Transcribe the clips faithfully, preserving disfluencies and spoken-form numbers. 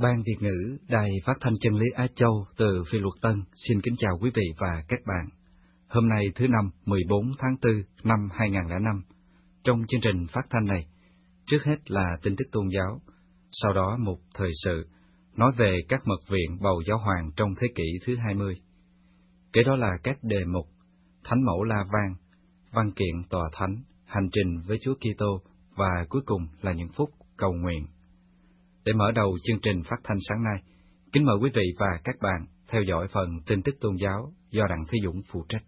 Ban Việt ngữ Đài Phát thanh Chân lý Á Châu từ Phi Luật Tân xin kính chào quý vị và các bạn. Hôm nay thứ năm mười bốn tháng tư năm hai nghìn lẻ năm. Trong chương trình phát thanh này, trước hết là tin tức tôn giáo, sau đó một thời sự, nói về các mật viện bầu giáo hoàng trong thế kỷ thứ hai mươi. Kế đó là các đề mục Thánh mẫu La Vang, văn kiện tòa thánh, hành trình với Chúa Kitô và cuối cùng là những phút cầu nguyện. Để mở đầu chương trình phát thanh sáng nay, kính mời quý vị và các bạn theo dõi phần tin tức tôn giáo do Đặng Thế Dũng phụ trách.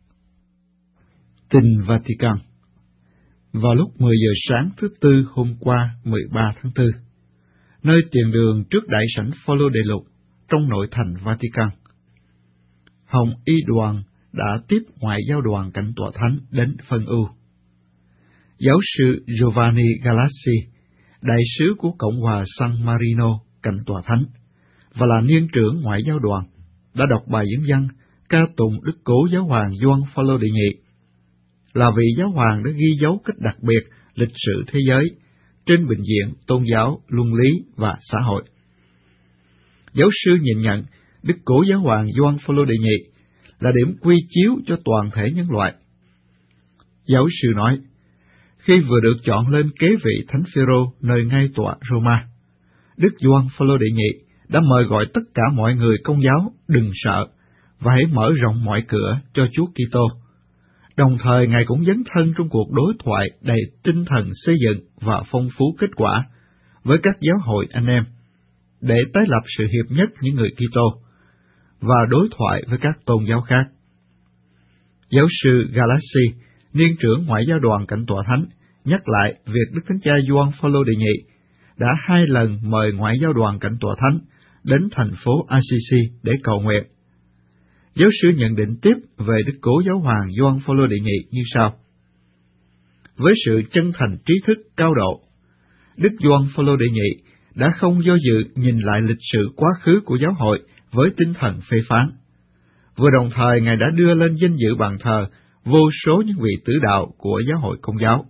Tin Vatican. Vào lúc mười giờ sáng thứ Tư hôm qua mười ba tháng tư, nơi tiền đường trước đại sảnh Phaolô Đệ Lục trong nội thành Vatican, Hồng Y đoàn đã tiếp ngoại giao đoàn cạnh tòa thánh đến phân ưu. Giáo sư Giovanni Galassi, đại sứ của Cộng hòa San Marino cạnh tòa thánh và là niên trưởng ngoại giao đoàn, đã đọc bài diễn văn ca tụng Đức Cố Giáo hoàng Gioan Phaolô đệ nhị, là vị giáo hoàng đã ghi dấu cách đặc biệt lịch sử thế giới trên bình diện tôn giáo, luân lý và xã hội. Giáo sư nhìn nhận Đức Cố Giáo hoàng Gioan Phaolô đệ nhị là điểm quy chiếu cho toàn thể nhân loại. Giáo sư nói, khi vừa được chọn lên kế vị Thánh Phêrô nơi ngai tòa Roma, Đức Gioan Phaolô đệ nhị đã mời gọi tất cả mọi người Công giáo đừng sợ và hãy mở rộng mọi cửa cho Chúa Kitô. Đồng thời Ngài cũng dấn thân trong cuộc đối thoại đầy tinh thần xây dựng và phong phú kết quả với các giáo hội anh em, để tái lập sự hiệp nhất những người Kitô và đối thoại với các tôn giáo khác. Giáo sư Galassi, niên trưởng ngoại giao đoàn cạnh tòa thánh, nhắc lại việc Đức Thánh Cha Gioan Phaolô đệ nhị đã hai lần mời ngoại giao đoàn cạnh tòa thánh đến thành phố Assisi để cầu nguyện. Giáo sư nhận định tiếp về Đức Cố Giáo hoàng Gioan Phaolô đệ nhị như sau: với sự chân thành trí thức cao độ, Đức Gioan Phaolô đệ nhị đã không do dự nhìn lại lịch sử quá khứ của giáo hội với tinh thần phê phán. Vừa đồng thời Ngài đã đưa lên danh dự bàn thờ vô số những vị tử đạo của giáo hội Công giáo.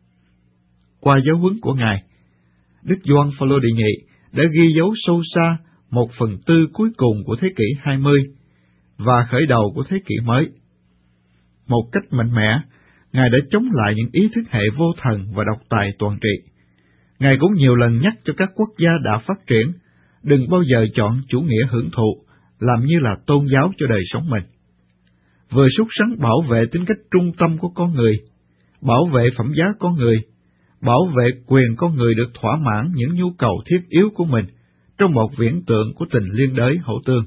Qua giáo huấn của Ngài, Đức Gioan Phaolô đệ nhị đã ghi dấu sâu xa một phần tư cuối cùng của thế kỷ hai mươi và khởi đầu của thế kỷ mới. Một cách mạnh mẽ, Ngài đã chống lại những ý thức hệ vô thần và độc tài toàn trị. Ngài cũng nhiều lần nhắc cho các quốc gia đã phát triển đừng bao giờ chọn chủ nghĩa hưởng thụ làm như là tôn giáo cho đời sống mình. Vừa súc sắng bảo vệ tính cách trung tâm của con người, bảo vệ phẩm giá con người, bảo vệ quyền con người được thỏa mãn những nhu cầu thiết yếu của mình trong một viễn tượng của tình liên đới hậu tương.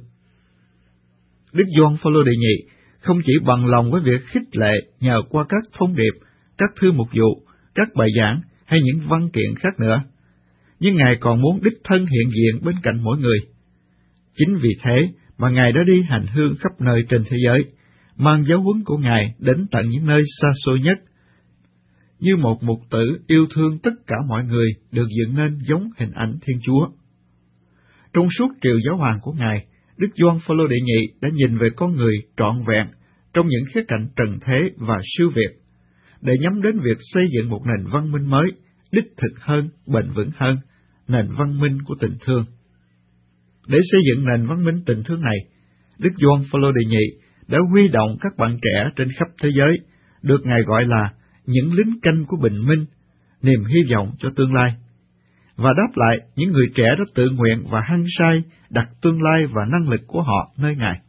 Đức Gioan Phaolô đệ nhị không chỉ bằng lòng với việc khích lệ nhờ qua các thông điệp, các thư mục vụ, các bài giảng hay những văn kiện khác nữa, nhưng Ngài còn muốn đích thân hiện diện bên cạnh mỗi người. Chính vì thế mà Ngài đã đi hành hương khắp nơi trên thế giới, mang giáo huấn của Ngài đến tận những nơi xa xôi nhất, như một mục tử yêu thương tất cả mọi người được dựng nên giống hình ảnh Thiên Chúa. Trong suốt triều giáo hoàng của Ngài, Đức Gioan Phaolô đệ nhị đã nhìn về con người trọn vẹn trong những khía cạnh trần thế và siêu việt, để nhắm đến việc xây dựng một nền văn minh mới, đích thực hơn, bền vững hơn, nền văn minh của tình thương. Để xây dựng nền văn minh tình thương này, Đức Gioan Phaolô đệ nhị đã huy động các bạn trẻ trên khắp thế giới, được Ngài gọi là những lính canh của bình minh, niềm hy vọng cho tương lai. Và đáp lại, những người trẻ đã tự nguyện và hăng say đặt tương lai và năng lực của họ nơi Ngài.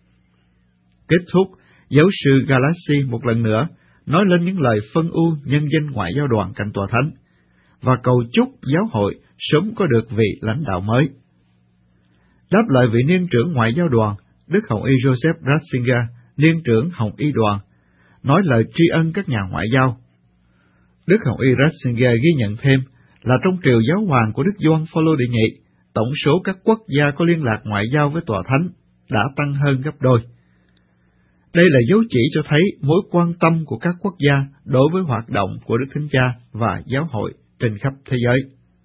Kết thúc, giáo sư Galassi một lần nữa nói lên những lời phân ưu nhân danh ngoại giao đoàn cạnh tòa thánh và cầu chúc giáo hội sớm có được vị lãnh đạo mới. Đáp lại vị niên trưởng ngoại giao đoàn, Đức Hồng Y Joseph Ratzinger, niên trưởng Hồng Y đoàn, nói lời tri ân các nhà ngoại giao. Đức Hồng Y Ratzinger ghi nhận thêm là trong triều giáo hoàng của Đức Gioan Phaolô đệ nhị, tổng số các quốc gia có liên lạc ngoại giao với tòa thánh đã tăng hơn gấp đôi. Đây là dấu chỉ cho thấy mối quan tâm của các quốc gia đối với hoạt động của Đức Thánh Cha và giáo hội trên khắp thế giới.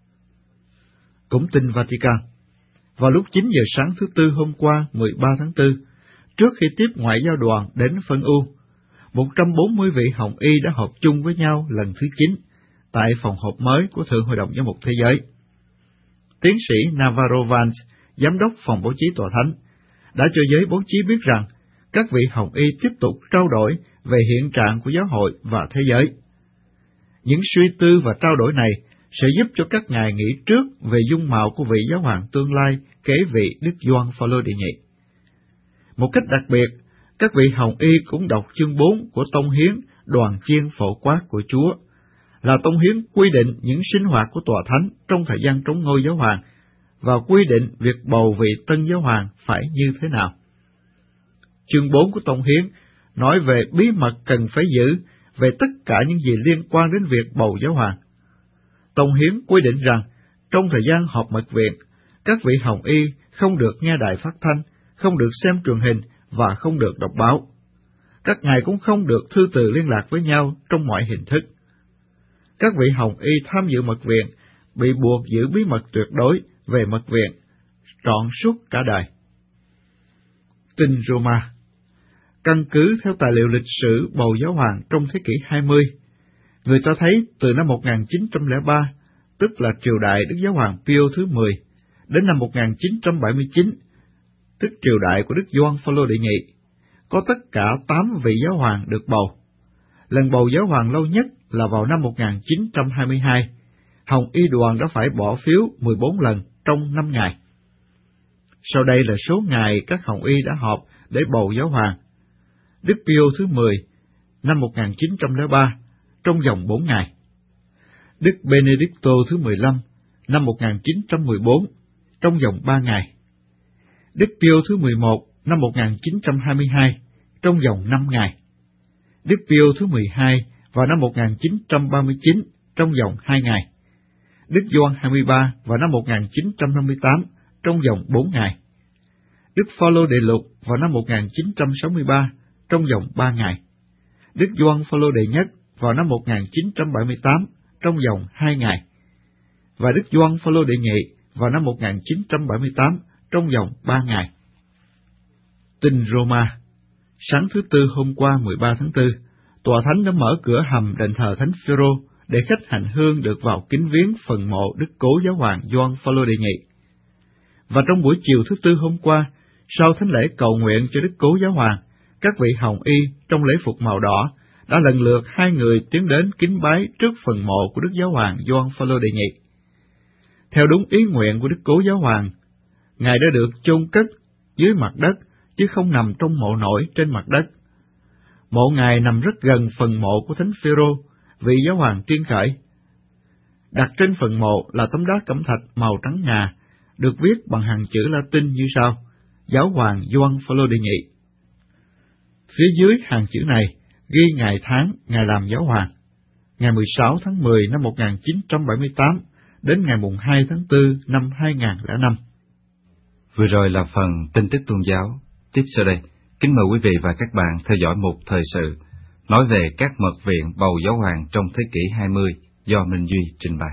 Cũng tin Vatican. Vào lúc chín giờ sáng thứ Tư hôm qua mười ba tháng tư, trước khi tiếp ngoại giao đoàn đến phân ưu, một trăm bốn mươi vị Hồng Y đã họp chung với nhau lần thứ chín tại phòng họp mới của Thượng Hội đồng Giám mục Thế giới. tiến sĩ Navarro Vance, giám đốc phòng báo chí tòa thánh, đã cho giới báo chí biết rằng các vị hồng y tiếp tục trao đổi về hiện trạng của giáo hội và thế giới. Những suy tư và trao đổi này sẽ giúp cho các ngài nghĩ trước về dung mạo của vị giáo hoàng tương lai kế vị Đức Gioan Phaolô đệ nhị. Một cách đặc biệt, các vị hồng y cũng đọc chương bốn của tông hiến đoàn chiên phổ quát của Chúa, là tông hiến quy định những sinh hoạt của tòa thánh trong thời gian trống ngôi giáo hoàng và quy định việc bầu vị tân giáo hoàng phải như thế nào. Chương bốn của tông hiến nói về bí mật cần phải giữ về tất cả những gì liên quan đến việc bầu giáo hoàng. Tông hiến quy định rằng trong thời gian họp mật viện, các vị hồng y không được nghe đài phát thanh, không được xem truyền hình và không được đọc báo. Các ngài cũng không được thư từ liên lạc với nhau trong mọi hình thức. Các vị hồng y tham dự mật viện bị buộc giữ bí mật tuyệt đối về mật viện trọn suốt cả đời. Tin Roma. Căn cứ theo tài liệu lịch sử bầu giáo hoàng trong thế kỷ hai mươi, người ta thấy từ năm một nghìn chín trăm lẻ ba, tức là triều đại Đức Giáo hoàng Pio thứ mười, đến năm một nghìn chín trăm bảy mươi chín, tức triều đại của Đức Gioan Phaolô đệ nhị, có tất cả tám vị giáo hoàng được bầu. Lần bầu giáo hoàng lâu nhất là vào năm một nghìn chín trăm hai mươi hai, Hồng Y đoàn đã phải bỏ phiếu mười bốn lần trong năm ngày. Sau đây là số ngày các Hồng Y đã họp để bầu giáo hoàng. Đức Pio thứ mười, năm một nghìn chín trăm lẻ ba, trong vòng bốn ngày. Đức Benedicto thứ mười lăm, năm một nghìn chín trăm mười bốn, trong vòng ba ngày. Đức Pio thứ mười một, năm một nghìn chín trăm hai mươi hai, trong vòng năm ngày. Đức Pio thứ mười hai vào năm một nghìn chín trăm ba mươi chín, trong vòng hai ngày. Đức Gioan hai mươi ba vào năm một nghìn chín trăm năm mươi tám, trong vòng bốn ngày. Đức Phaolô đệ lục vào năm một nghìn chín trăm sáu mươi ba, trong vòng ba ngày. Đức Gioan Phaolô đệ nhất vào năm một nghìn chín trăm bảy mươi tám, trong vòng hai ngày. Và Đức Gioan Phaolô đệ nhị vào năm một nghìn chín trăm bảy mươi tám, trong vòng ba ngày. Tin Roma. Sáng thứ Tư hôm qua mười ba tháng tư, tòa thánh đã mở cửa hầm đền thờ Thánh Phêrô để khách hành hương được vào kính viếng phần mộ Đức Cố Giáo hoàng Gioan Phaolô đệ nhị. Và trong buổi chiều thứ Tư hôm qua, sau thánh lễ cầu nguyện cho Đức Cố Giáo hoàng, các vị hồng y trong lễ phục màu đỏ đã lần lượt hai người tiến đến kính bái trước phần mộ của Đức Giáo hoàng Gioan Phaolô đệ nhị. Theo đúng ý nguyện của Đức Cố Giáo hoàng, ngài đã được chôn cất dưới mặt đất chứ không nằm trong mộ nổi trên mặt đất. Mộ ngài nằm rất gần phần mộ của Thánh Phêrô, vị giáo hoàng tiên khởi. Đặt trên phần mộ là tấm đá cẩm thạch màu trắng ngà, được viết bằng hàng chữ Latin như sau: Giáo hoàng Gioan Phaolô đệ nhị. Phía dưới hàng chữ này ghi ngày tháng ngài làm giáo hoàng, ngày mười sáu tháng mười năm một nghìn chín trăm bảy mươi tám đến ngày mùng hai tháng tư năm hai nghìn lẻ năm. Vừa rồi là phần tin tức tôn giáo. Tiếp sau đây, kính mời quý vị và các bạn theo dõi một thời sự nói về các mật viện bầu giáo hoàng trong thế kỷ hai mươi do Minh Duy trình bày.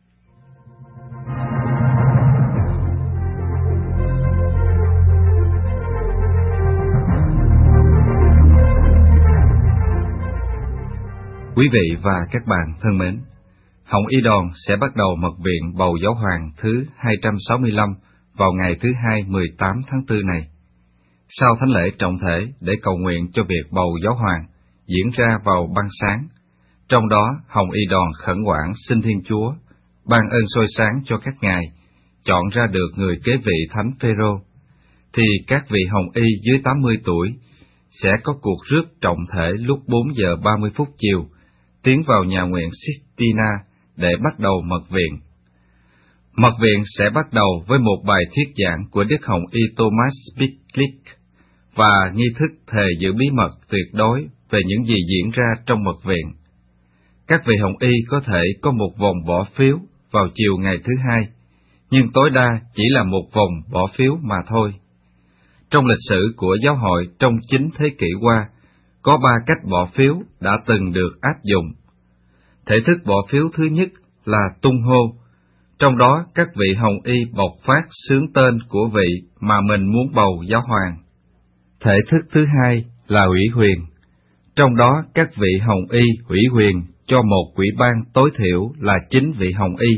Quý vị và các bạn thân mến, Hồng Y đoàn sẽ bắt đầu mật viện bầu giáo hoàng thứ hai trăm sáu mươi lăm vào ngày thứ Hai mười tám tháng tư này. Sau thánh lễ trọng thể để cầu nguyện cho việc bầu giáo hoàng diễn ra vào ban sáng, trong đó Hồng Y đoàn khẩn khoản xin Thiên Chúa ban ơn soi sáng cho các ngài chọn ra được người kế vị Thánh Phêrô, thì các vị Hồng Y dưới tám mươi tuổi sẽ có cuộc rước trọng thể lúc bốn giờ ba mươi phút chiều, tiến vào nhà nguyện Sistina để bắt đầu mật viện. Mật viện sẽ bắt đầu với một bài thuyết giảng của Đức Hồng Y Thomas Picklick và nghi thức thề giữ bí mật tuyệt đối về những gì diễn ra trong mật viện. Các vị Hồng Y có thể có một vòng bỏ phiếu vào chiều ngày thứ Hai, nhưng tối đa chỉ là một vòng bỏ phiếu mà thôi. Trong lịch sử của giáo hội trong chín thế kỷ qua, có ba cách bỏ phiếu đã từng được áp dụng. Thể thức bỏ phiếu thứ nhất là tung hô, trong đó các vị Hồng Y bộc phát xướng tên của vị mà mình muốn bầu giáo hoàng. Thể thức thứ hai là ủy quyền, trong đó các vị Hồng Y ủy quyền cho một ủy ban tối thiểu là chín vị Hồng Y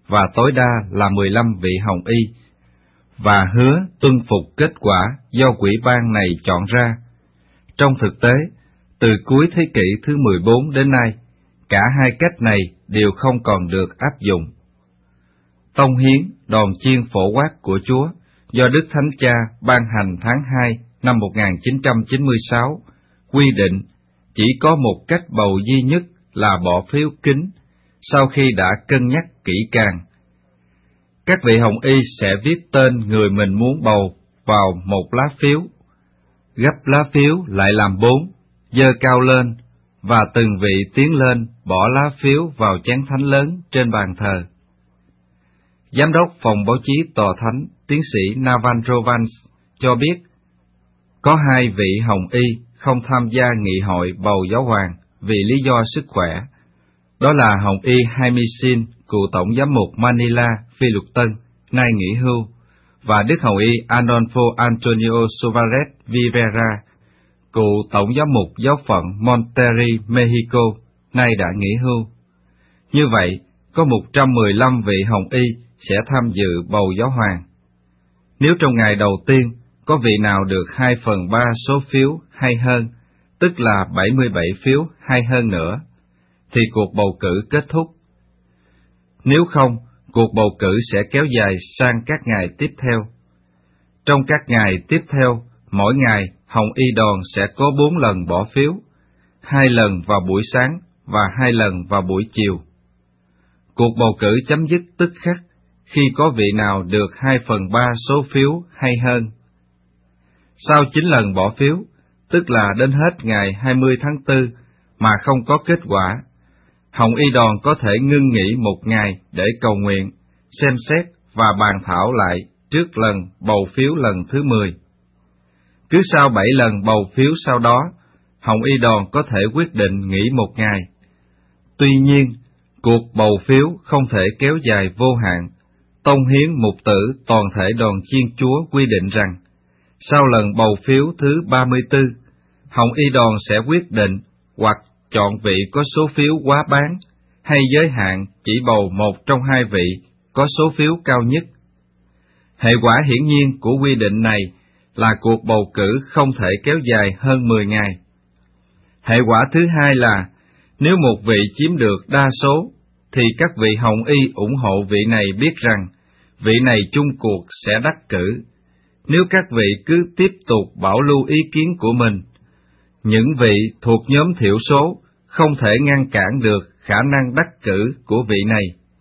và tối đa là mười lăm vị hồng y, và hứa tuân phục kết quả do quỹ ban này chọn ra. Trong thực tế, từ cuối thế kỷ thứ mười bốn đến nay, cả hai cách này đều không còn được áp dụng. Tông hiến đòn chiên phổ quát của Chúa do Đức Thánh Cha ban hành tháng hai năm một nghìn chín trăm chín mươi sáu quy định chỉ có một cách bầu duy nhất là bỏ phiếu kín sau khi đã cân nhắc kỹ càng. Các vị hồng y sẽ viết tên người mình muốn bầu vào một lá phiếu, gấp lá phiếu lại làm bốn, giơ cao lên, và từng vị tiến lên bỏ lá phiếu vào chén thánh lớn trên bàn thờ. Giám đốc phòng báo chí tòa thánh, tiến sĩ Navarro Vance cho biết, có hai vị hồng y không tham gia nghị hội bầu giáo hoàng vì lý do sức khỏe. Đó là hồng y Jaime Sin, cựu tổng giám mục Manila, Phi Luật Tân, nay nghỉ hưu, và đức hồng y Adolfo Antonio Suarez Rivera, cựu tổng giám mục giáo phận Monterrey, Mexico, nay đã nghỉ hưu. Như vậy, có một trăm mười lăm vị hồng y sẽ tham dự bầu giáo hoàng. Nếu trong ngày đầu tiên có vị nào được hai phần ba số phiếu hay hơn, tức là bảy mươi bảy phiếu hay hơn nữa, thì cuộc bầu cử kết thúc. Nếu không, cuộc bầu cử sẽ kéo dài sang các ngày tiếp theo. Trong các ngày tiếp theo, mỗi ngày hồng y đoàn sẽ có bốn lần bỏ phiếu, hai lần vào buổi sáng và hai lần vào buổi chiều. Cuộc bầu cử chấm dứt tức khắc khi có vị nào được hai phần ba số phiếu hay hơn. Sau chín lần bỏ phiếu, tức là đến hết ngày hai mươi tháng tư mà không có kết quả, hồng y đoàn có thể ngưng nghỉ một ngày để cầu nguyện, xem xét và bàn thảo lại trước lần bầu phiếu lần thứ mười. Cứ sau bảy lần bầu phiếu sau đó, hồng y đoàn có thể quyết định nghỉ một ngày. Tuy nhiên, cuộc bầu phiếu không thể kéo dài vô hạn. Tông hiến mục tử toàn thể đoàn chiên Chúa quy định rằng, sau lần bầu phiếu thứ ba mươi tư, hồng y đoàn sẽ quyết định hoặc chọn vị có số phiếu quá bán, hay giới hạn chỉ bầu một trong hai vị có số phiếu cao nhất. Hệ quả hiển nhiên của quy định này là cuộc bầu cử không thể kéo dài hơn mười ngày. Hệ quả thứ hai là, nếu một vị chiếm được đa số, thì các vị hồng y ủng hộ vị này biết rằng, vị này chung cuộc sẽ đắc cử. Nếu các vị cứ tiếp tục bảo lưu ý kiến của mình, những vị thuộc nhóm thiểu số không thể ngăn cản được khả năng đắc cử của vị này.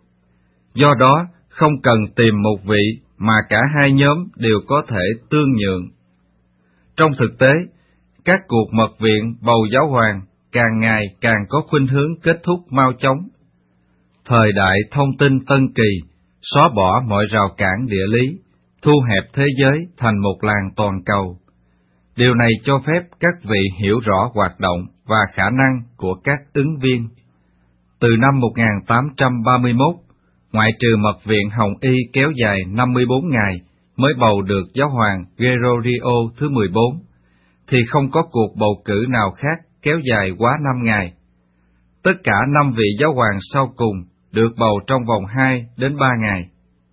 Do đó, không cần tìm một vị mà cả hai nhóm đều có thể tương nhượng. Trong thực tế, các cuộc mật viện bầu giáo hoàng càng ngày càng có khuynh hướng kết thúc mau chóng. Thời đại thông tin tân kỳ xóa bỏ mọi rào cản địa lý, thu hẹp thế giới thành một làng toàn cầu. Điều này cho phép các vị hiểu rõ hoạt động và khả năng của các ứng viên. Từ năm một nghìn tám trăm ba mươi mốt, ngoại trừ mật viện hồng y kéo dài năm mươi bốn ngày mới bầu được giáo hoàng Gregorio thứ mười bốn, thì không có cuộc bầu cử nào khác kéo dài quá năm ngày. Tất cả năm vị giáo hoàng sau cùng được bầu trong vòng hai đến ba ngày.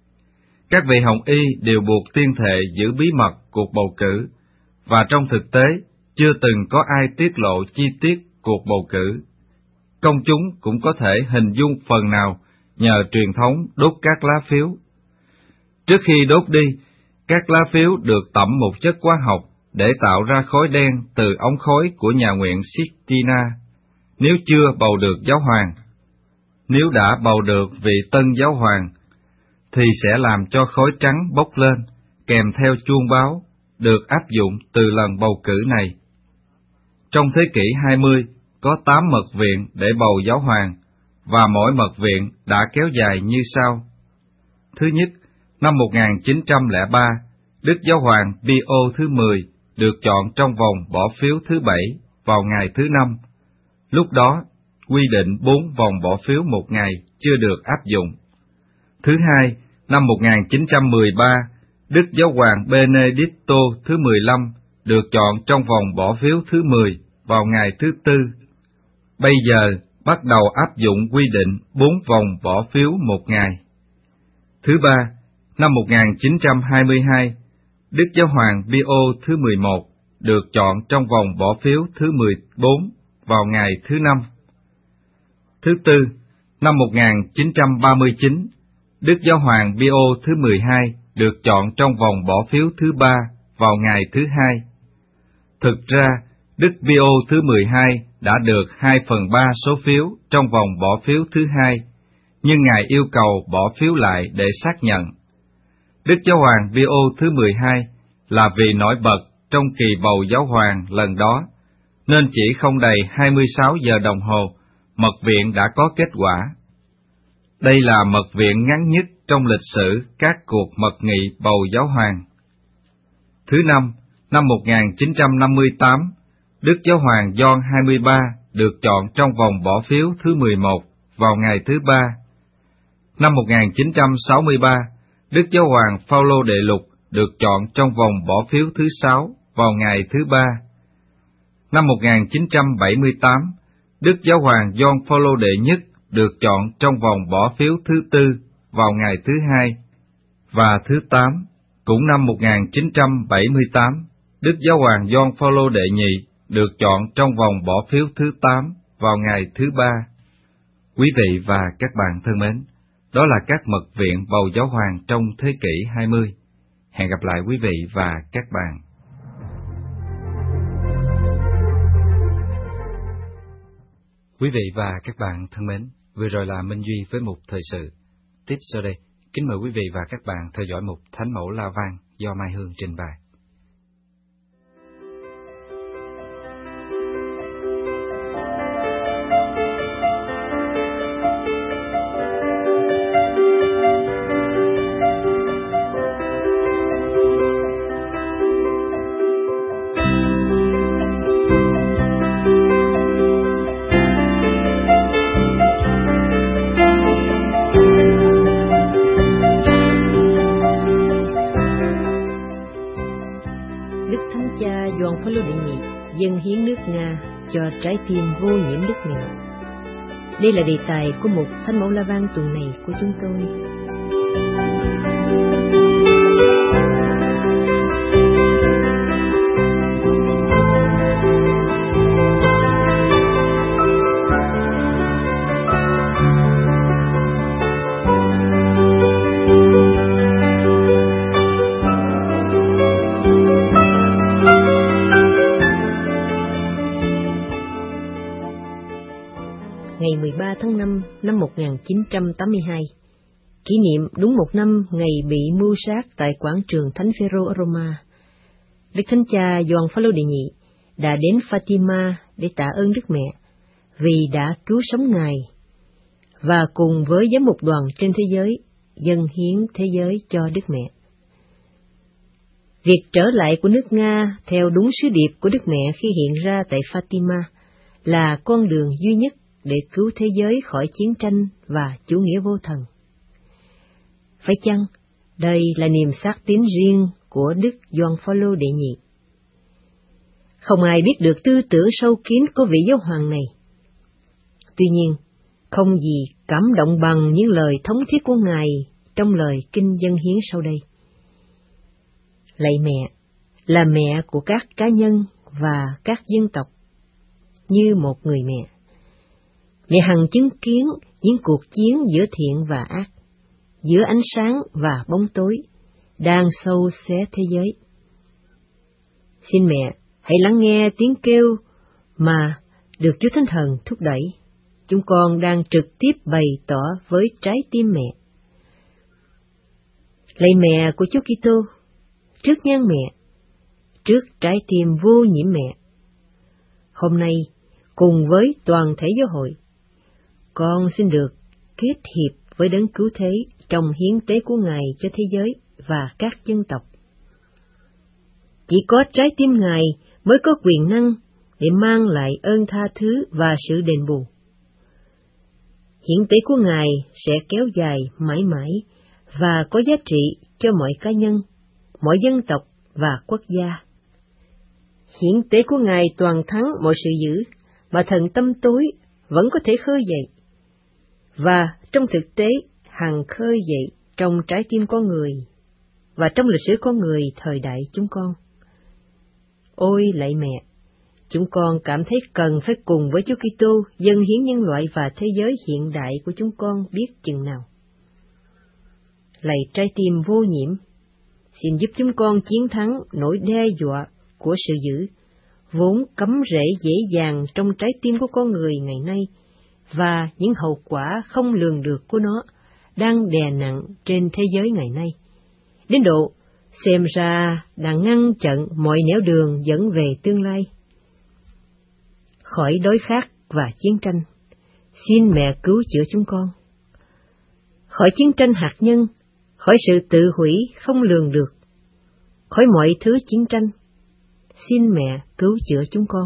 Các vị hồng y đều buộc tuyên thệ giữ bí mật cuộc bầu cử, và trong thực tế chưa từng có ai tiết lộ chi tiết cuộc bầu cử. Công chúng cũng có thể hình dung phần nào nhờ truyền thống đốt các lá phiếu. Trước khi đốt đi, các lá phiếu được tẩm một chất hóa học để tạo ra khói đen từ ống khói của nhà nguyện Sistina, nếu chưa bầu được giáo hoàng. Nếu đã bầu được vị tân giáo hoàng, thì sẽ làm cho khói trắng bốc lên, kèm theo chuông báo, được áp dụng từ lần bầu cử này. Trong thế kỷ hai mươi, có tám mật viện để bầu giáo hoàng, và mỗi mật viện đã kéo dài như sau. Thứ nhất, năm một nghìn chín trăm lẻ ba, Đức Giáo hoàng Pio thứ mười được chọn trong vòng bỏ phiếu thứ bảy vào ngày thứ năm. Lúc đó, quy định bốn vòng bỏ phiếu một ngày chưa được áp dụng. Thứ hai, năm một nghìn chín trăm mười ba, Đức Giáo hoàng Benedicto thứ mười lăm được chọn trong vòng bỏ phiếu thứ mười vào ngày thứ tư. Bây giờ bắt đầu áp dụng quy định bốn vòng bỏ phiếu một ngày. Thứ ba, năm một nghìn chín trăm hai mươi hai, Đức Giáo hoàng Pio thứ mười một được chọn trong vòng bỏ phiếu thứ mười bốn vào ngày thứ Năm. Thứ tư, năm một nghìn chín trăm ba mươi chín, Đức Giáo hoàng Pio thứ mười hai được chọn trong vòng bỏ phiếu thứ ba vào ngày thứ Hai. Thực ra, Đức Pio thứ mười hai đã được hai phần ba số phiếu trong vòng bỏ phiếu thứ hai, nhưng Ngài yêu cầu bỏ phiếu lại để xác nhận. Đức Giáo hoàng Pio thứ mười hai là vì nổi bật trong kỳ bầu giáo hoàng lần đó, nên chỉ không đầy hai mươi sáu giờ đồng hồ, mật viện đã có kết quả. Đây là mật viện ngắn nhất trong lịch sử các cuộc mật nghị bầu giáo hoàng. Thứ năm, năm một nghìn chín trăm năm mươi tám, Đức Giáo hoàng Gioan hai mươi ba được chọn trong vòng bỏ phiếu thứ mười một vào ngày thứ ba. Năm một nghìn chín trăm sáu mươi ba, Đức Giáo hoàng Phaolô Đệ Lục được chọn trong vòng bỏ phiếu thứ sáu vào ngày thứ ba. Năm một nghìn chín trăm bảy mươi tám, Đức Giáo hoàng Gioan Phaolô Đệ Nhất được chọn trong vòng bỏ phiếu thứ tư vào ngày thứ hai. Và thứ tám, cũng năm một nghìn chín trăm bảy mươi tám, Đức Giáo hoàng Gioan Phaolô Đệ Nhị được chọn trong vòng bỏ phiếu thứ tám vào ngày thứ ba. Quý vị và các bạn thân mến, đó là các mật viện bầu giáo hoàng trong thế kỷ hai mươi. Hẹn gặp lại quý vị và các bạn. Quý vị và các bạn thân mến, vừa rồi là Minh Duy với mục thời sự. Tiếp sau đây, kính mời quý vị và các bạn theo dõi mục Thánh mẫu La Vang do Mai Hương trình bày. Phaolô Đệ Nhị dâng hiến nước Nga cho trái tim vô nhiễm Đức Mẹ. Đây là đề tài của một Thánh mẫu La Vang tuần này của chúng tôi. Ngày mười ba tháng năm năm một nghìn chín trăm tám mươi hai, kỷ niệm đúng một năm ngày bị mưu sát tại quảng trường Thánh Phêrô ở Roma, Đức Thánh Cha Gioan Phaolô Đệ Nhị đã đến Fatima để tạ ơn Đức Mẹ vì đã cứu sống Ngài, và cùng với giám mục đoàn trên thế giới dâng hiến thế giới cho Đức Mẹ. Việc trở lại của nước Nga theo đúng sứ điệp của Đức Mẹ khi hiện ra tại Fatima là con đường duy nhất để cứu thế giới khỏi chiến tranh và chủ nghĩa vô thần. Phải chăng đây là niềm xác tín riêng của Đức Gioan Phaolô Đệ Nhị? Không ai biết được tư tưởng sâu kín của vị giáo hoàng này. Tuy nhiên, không gì cảm động bằng những lời thống thiết của Ngài trong lời kinh dâng hiến sau đây. Lạy Mẹ là mẹ của các cá nhân và các dân tộc, như một người mẹ. Mẹ hằng chứng kiến những cuộc chiến giữa thiện và ác, giữa ánh sáng và bóng tối, đang sâu xé thế giới. Xin Mẹ hãy lắng nghe tiếng kêu mà được Chúa Thánh Thần thúc đẩy. Chúng con đang trực tiếp bày tỏ với trái tim mẹ. Lạy Mẹ của Chúa Kitô, trước nhan mẹ, trước trái tim vô nhiễm mẹ, hôm nay cùng với toàn thể giáo hội, con xin được kết hiệp với đấng cứu thế trong hiến tế của Ngài cho thế giới và các dân tộc. Chỉ có trái tim Ngài mới có quyền năng để mang lại ơn tha thứ và sự đền bù. Hiến tế của Ngài sẽ kéo dài mãi mãi và có giá trị cho mọi cá nhân, mọi dân tộc và quốc gia. Hiến tế của Ngài toàn thắng mọi sự dữ mà thần tâm tối vẫn có thể khơi dậy, và trong thực tế hằng khơi dậy trong trong trái tim con người và trong lịch sử con người thời đại chúng con. Ôi lạy mẹ, chúng con cảm thấy cần phải cùng với Chúa Kitô dâng hiến nhân loại và thế giới hiện đại của chúng con biết chừng nào. Lạy trái tim vô nhiễm, xin giúp chúng con chiến thắng nỗi đe dọa của sự dữ, vốn cắm rễ dễ dàng trong trái tim của con người ngày nay, và những hậu quả không lường được của nó đang đè nặng trên thế giới ngày nay, đến độ xem ra đang ngăn chặn mọi nẻo đường dẫn về tương lai. Khỏi đói khát và chiến tranh, xin mẹ cứu chữa chúng con. Khỏi chiến tranh hạt nhân, khỏi sự tự hủy không lường được, khỏi mọi thứ chiến tranh, xin mẹ cứu chữa chúng con.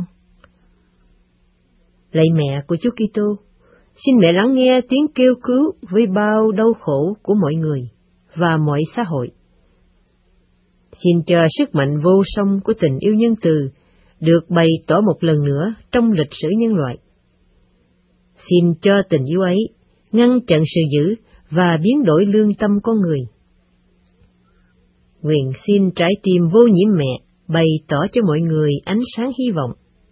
Lạy mẹ của Chúa Kitô, xin mẹ lắng nghe tiếng kêu cứu với bao đau khổ của mọi người và mọi xã hội. Xin cho sức mạnh vô song của tình yêu nhân từ được bày tỏ một lần nữa trong lịch sử nhân loại. Xin cho tình yêu ấy ngăn chặn sự dữ và biến đổi lương tâm con người. Nguyện xin trái tim vô nhiễm mẹ bày tỏ cho mọi người ánh sáng hy vọng.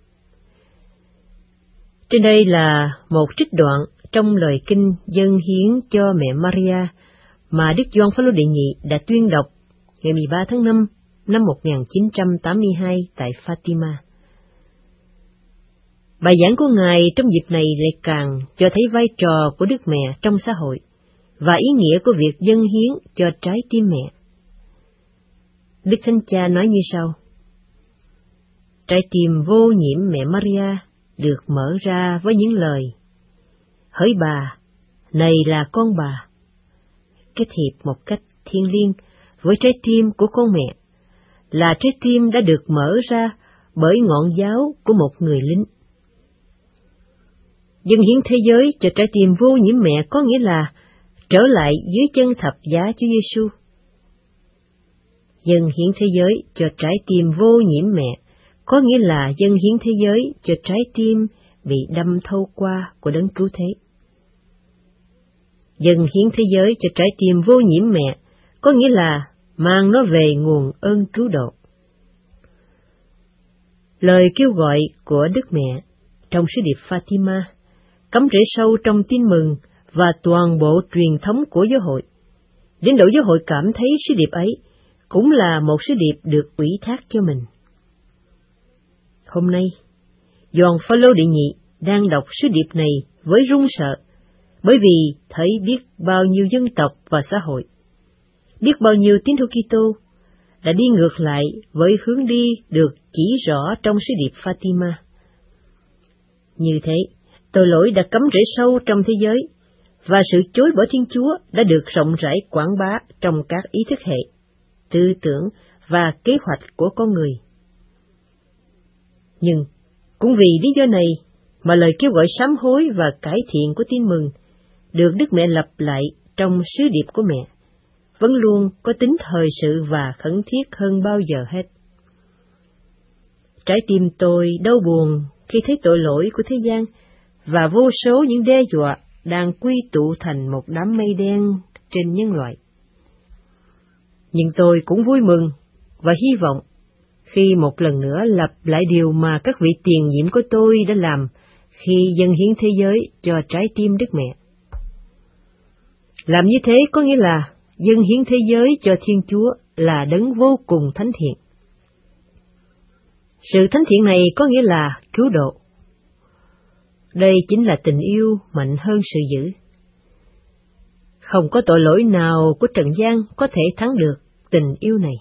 Trên đây là một trích đoạn trong lời kinh dâng hiến cho mẹ Maria mà Đức Gioan Phaolô đệ nhị đã tuyên đọc ngày mười ba tháng năm năm một nghìn chín trăm tám mươi hai tại Fatima. Bài giảng của Ngài trong dịp này lại càng cho thấy vai trò của Đức Mẹ trong xã hội và ý nghĩa của việc dâng hiến cho trái tim mẹ. Đức Thánh Cha nói như sau: Trái tim vô nhiễm mẹ Maria được mở ra với những lời: Hỡi bà, này là con bà, kết hiệp một cách thiêng liêng với trái tim của con mẹ, là trái tim đã được mở ra bởi ngọn giáo của một người lính. Dâng hiến thế giới cho trái tim vô nhiễm mẹ có nghĩa là trở lại dưới chân thập giá Chúa Giêsu. Dâng hiến thế giới cho trái tim vô nhiễm mẹ có nghĩa là dâng hiến thế giới cho trái tim bị đâm thâu qua của Đấng Cứu Thế. Dâng hiến thế giới cho trái tim vô nhiễm mẹ có nghĩa là mang nó về nguồn ơn cứu độ. Lời kêu gọi của Đức Mẹ trong sứ điệp Fatima cắm rễ sâu trong tin mừng và toàn bộ truyền thống của giáo hội, đến độ giáo hội cảm thấy sứ điệp ấy cũng là một sứ điệp được ủy thác cho mình. Hôm nay, Gioan Phaolô đệ nhị đang đọc sứ điệp này với run sợ, bởi vì thấy biết bao nhiêu dân tộc và xã hội, biết bao nhiêu tín hữu Kitô đã đi ngược lại với hướng đi được chỉ rõ trong sứ điệp Fatima. Như thế, tội lỗi đã cắm rễ sâu trong thế giới, và sự chối bỏ Thiên Chúa đã được rộng rãi quảng bá trong các ý thức hệ, tư tưởng và kế hoạch của con người. Nhưng, cũng vì lý do này mà lời kêu gọi sám hối và cải thiện của tin mừng được Đức Mẹ lặp lại trong sứ điệp của mẹ, vẫn luôn có tính thời sự và khẩn thiết hơn bao giờ hết. Trái tim tôi đau buồn khi thấy tội lỗi của thế gian và vô số những đe dọa đang quy tụ thành một đám mây đen trên nhân loại. Nhưng tôi cũng vui mừng và hy vọng khi một lần nữa lặp lại điều mà các vị tiền nhiệm của tôi đã làm khi dâng hiến thế giới cho trái tim Đức Mẹ. Làm như thế có nghĩa là dâng hiến thế giới cho Thiên Chúa là đấng vô cùng thánh thiện. Sự thánh thiện này có nghĩa là cứu độ. Đây chính là tình yêu mạnh hơn sự dữ. Không có tội lỗi nào của trần gian có thể thắng được tình yêu này.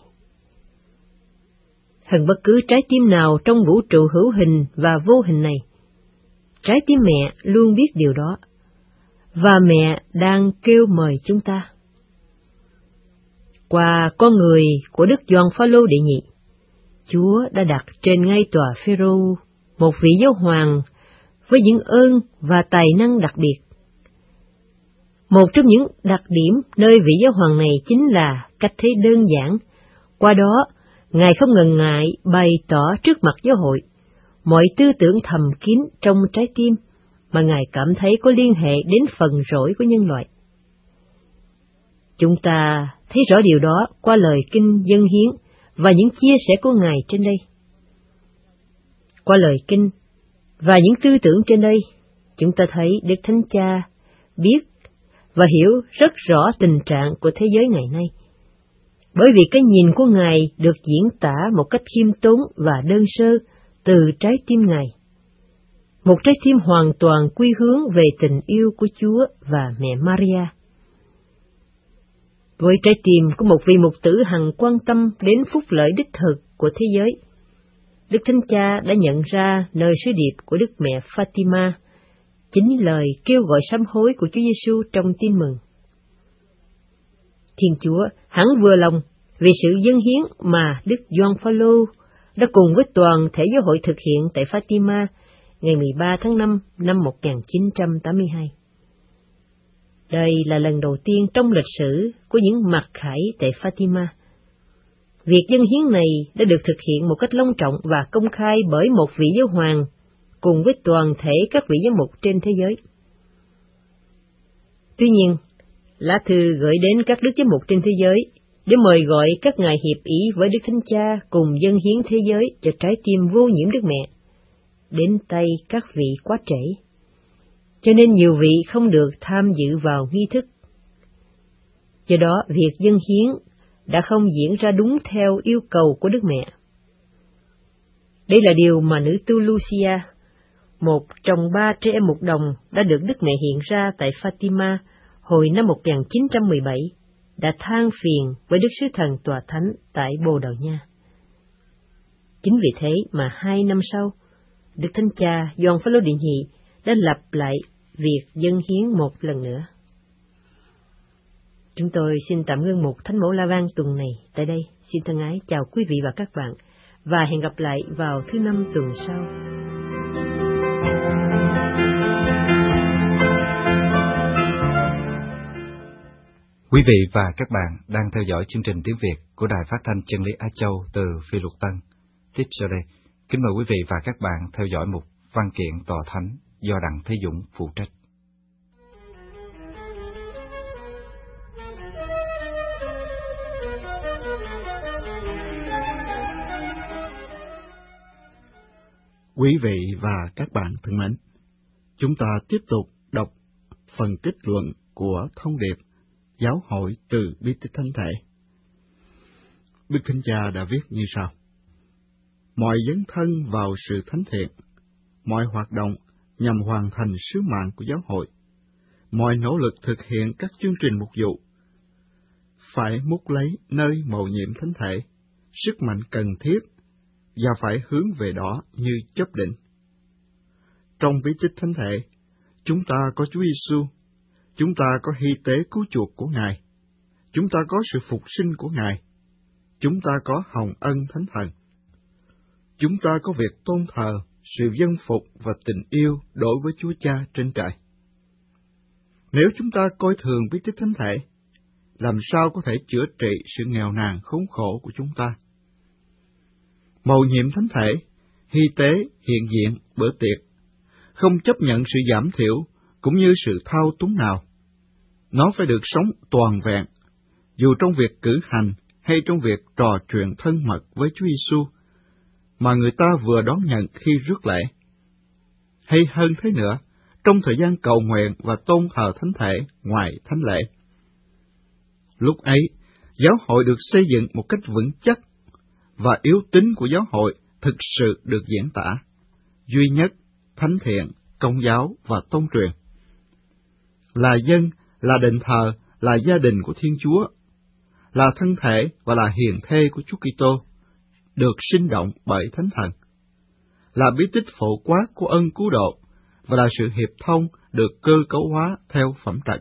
Hơn bất cứ trái tim nào trong vũ trụ hữu hình và vô hình này, trái tim mẹ luôn biết điều đó, và mẹ đang kêu mời chúng ta. Qua con người của Đức Gioan Phaolô đệ nhị, Chúa đã đặt trên ngai tòa Phêrô một vị giáo hoàng với những ơn và tài năng đặc biệt. Một trong những đặc điểm nơi vị giáo hoàng này chính là cách thế đơn giản. Qua đó, Ngài không ngần ngại bày tỏ trước mặt giáo hội mọi tư tưởng thầm kín trong trái tim mà Ngài cảm thấy có liên hệ đến phần rỗi của nhân loại. Chúng ta thấy rõ điều đó qua lời kinh dâng hiến và những chia sẻ của Ngài trên đây. Qua lời kinh và những tư tưởng trên đây, chúng ta thấy Đức Thánh Cha biết và hiểu rất rõ tình trạng của thế giới ngày nay, bởi vì cái nhìn của Ngài được diễn tả một cách khiêm tốn và đơn sơ từ trái tim Ngài, một trái tim hoàn toàn quy hướng về tình yêu của Chúa và mẹ Maria. Với trái tim của một vị mục tử hằng quan tâm đến phúc lợi đích thực của thế giới, Đức Thánh Cha đã nhận ra nơi sứ điệp của Đức Mẹ Fatima, chính lời kêu gọi sám hối của Chúa Giêsu trong Tin Mừng. Thiên Chúa hẳn vừa lòng vì sự dâng hiến mà Đức Gioan Phaolô đã cùng với toàn thể giáo hội thực hiện tại Fatima ngày mười ba tháng năm năm một nghìn chín trăm tám mươi hai. Đây là lần đầu tiên trong lịch sử của những mặc khải tại Fatima. Việc dâng hiến này đã được thực hiện một cách long trọng và công khai bởi một vị giáo hoàng cùng với toàn thể các vị giám mục trên thế giới. Tuy nhiên, lá thư gửi đến các đức giám mục trên thế giới để mời gọi các ngài hiệp ý với Đức Thánh Cha cùng dâng hiến thế giới cho trái tim vô nhiễm Đức Mẹ, đến tay các vị quá trễ, cho nên nhiều vị không được tham dự vào nghi thức. Do đó, việc dâng hiến đã không diễn ra đúng theo yêu cầu của Đức Mẹ. Đây là điều mà nữ tu Lucia, một trong ba trẻ em mục đồng đã được Đức Mẹ hiện ra tại Fatima hồi năm một nghìn chín trăm mười bảy, đã than phiền với Đức Sứ Thần Tòa Thánh tại Bồ Đào Nha. Chính vì thế mà hai năm sau, Đức Thánh Cha Gioan Phaolô Đệ Nhị đã lặp lại việc dâng hiến một lần nữa. Chúng tôi xin tạm ngưng mục Thánh Mẫu La Vang tuần này tại đây. Xin thân ái chào quý vị và các bạn, và hẹn gặp lại vào thứ năm tuần sau. Quý vị và các bạn đang theo dõi chương trình tiếng Việt của Đài Phát thanh Chân lý Á Châu từ Phi Luật Tân. Tiếp sau đây, kính mời quý vị và các bạn theo dõi mục Văn kiện Tòa Thánh do Đặng Thế Dũng phụ trách. Quý vị và các bạn thân mến, chúng ta tiếp tục đọc phần kết luận của thông điệp Giáo hội từ bí tích thánh thể. Đức Thánh Cha đã viết như sau: mọi dấn thân vào sự thánh thiện, mọi hoạt động nhằm hoàn thành sứ mạng của giáo hội, mọi nỗ lực thực hiện các chương trình mục vụ, phải múc lấy nơi mầu nhiệm thánh thể, sức mạnh cần thiết, và phải hướng về đó như chấp định. Trong bí tích thánh thể, chúng ta có Chúa Giêsu, chúng ta có hy tế cứu chuộc của Ngài, chúng ta có sự phục sinh của Ngài, chúng ta có hồng ân thánh thần, chúng ta có việc tôn thờ, sự dân phục và tình yêu đối với Chúa Cha trên trời. Nếu chúng ta coi thường bí tích thánh thể, làm sao có thể chữa trị sự nghèo nàn khốn khổ của chúng ta? Mầu nhiệm thánh thể, hy tế hiện diện bữa tiệc, không chấp nhận sự giảm thiểu cũng như sự thao túng nào. Nó phải được sống toàn vẹn, dù trong việc cử hành hay trong việc trò chuyện thân mật với Chúa Giêsu mà người ta vừa đón nhận khi rước lễ. Hay hơn thế nữa, trong thời gian cầu nguyện và tôn thờ thánh thể ngoài thánh lễ. Lúc ấy, giáo hội được xây dựng một cách vững chắc, và yếu tính của giáo hội thực sự được diễn tả: duy nhất, thánh thiện, công giáo và tôn truyền. Là dân, là đền thờ, là gia đình của Thiên Chúa, là thân thể và là hiền thê của Chúa Kitô, được sinh động bởi Thánh Thần. Là bí tích phổ quát của ân cứu độ và là sự hiệp thông được cơ cấu hóa theo phẩm trạch.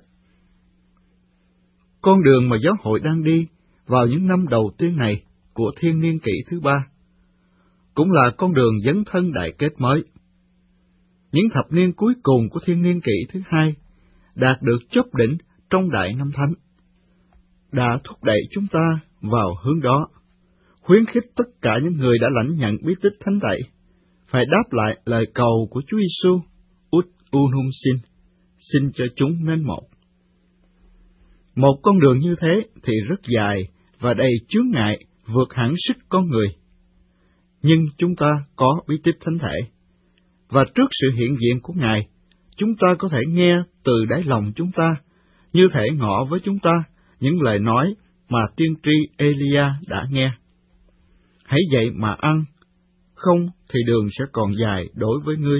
Con đường mà giáo hội đang đi vào những năm đầu tiên này của thiên niên kỷ thứ ba cũng là con đường dấn thân đại kết mới. Những thập niên cuối cùng của thiên niên kỷ thứ hai đạt được chóp đỉnh trong đại năm thánh, đã thúc đẩy chúng ta vào hướng đó, khuyến khích tất cả những người đã lãnh nhận bí tích thánh tẩy phải đáp lại lời cầu của Chúa Giêsu: Ut unum sin, xin cho chúng nên một. Một con đường như thế thì rất dài và đầy chướng ngại, vượt hẳn sức con người. Nhưng chúng ta có bí tích thánh thể, và trước sự hiện diện của Ngài, chúng ta có thể nghe từ đáy lòng chúng ta, như thể ngỏ với chúng ta những lời nói mà tiên tri Elia đã nghe. Hãy dậy mà ăn, không thì đường sẽ còn dài đối với ngươi.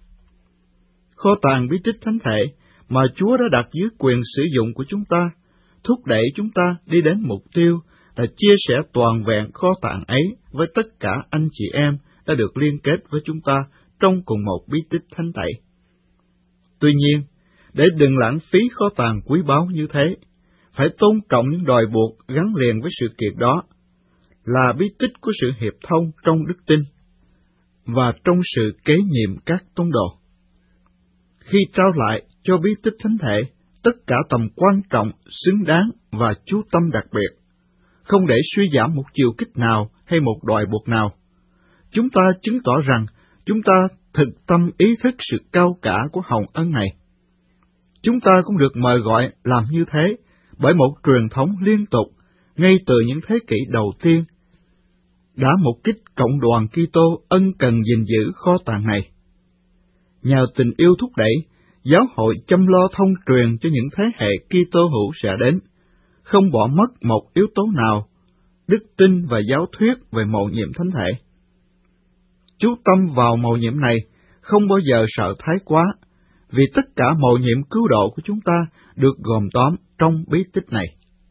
Kho tàng bí tích thánh thể mà Chúa đã đặt dưới quyền sử dụng của chúng ta, thúc đẩy chúng ta đi đến mục tiêu là chia sẻ toàn vẹn kho tàng ấy với tất cả anh chị em đã được liên kết với chúng ta trong cùng một bí tích thánh thể. Tuy nhiên, để đừng lãng phí kho tàng quý báu như thế, phải tôn trọng những đòi buộc gắn liền với sự kiện đó, là bí tích của sự hiệp thông trong đức tin và trong sự kế nhiệm các tông đồ. Khi trao lại cho bí tích thánh thể tất cả tầm quan trọng, xứng đáng và chú tâm đặc biệt, không để suy giảm một chiều kích nào hay một đòi buộc nào, chúng ta chứng tỏ rằng chúng ta thực tâm ý thức sự cao cả của hồng ân này. Chúng ta cũng được mời gọi làm như thế bởi một truyền thống liên tục, ngay từ những thế kỷ đầu tiên, đã mục kích cộng đoàn Kitô ân cần gìn giữ kho tàng này. Nhờ tình yêu thúc đẩy, giáo hội chăm lo thông truyền cho những thế hệ Kitô hữu sẽ đến, không bỏ mất một yếu tố nào, đức tin và giáo thuyết về mầu nhiệm thánh thể. Chú tâm vào mầu nhiệm này, không bao giờ sợ thái quá, vì tất cả mầu nhiệm cứu độ của chúng ta được gồm tóm trong bí tích này.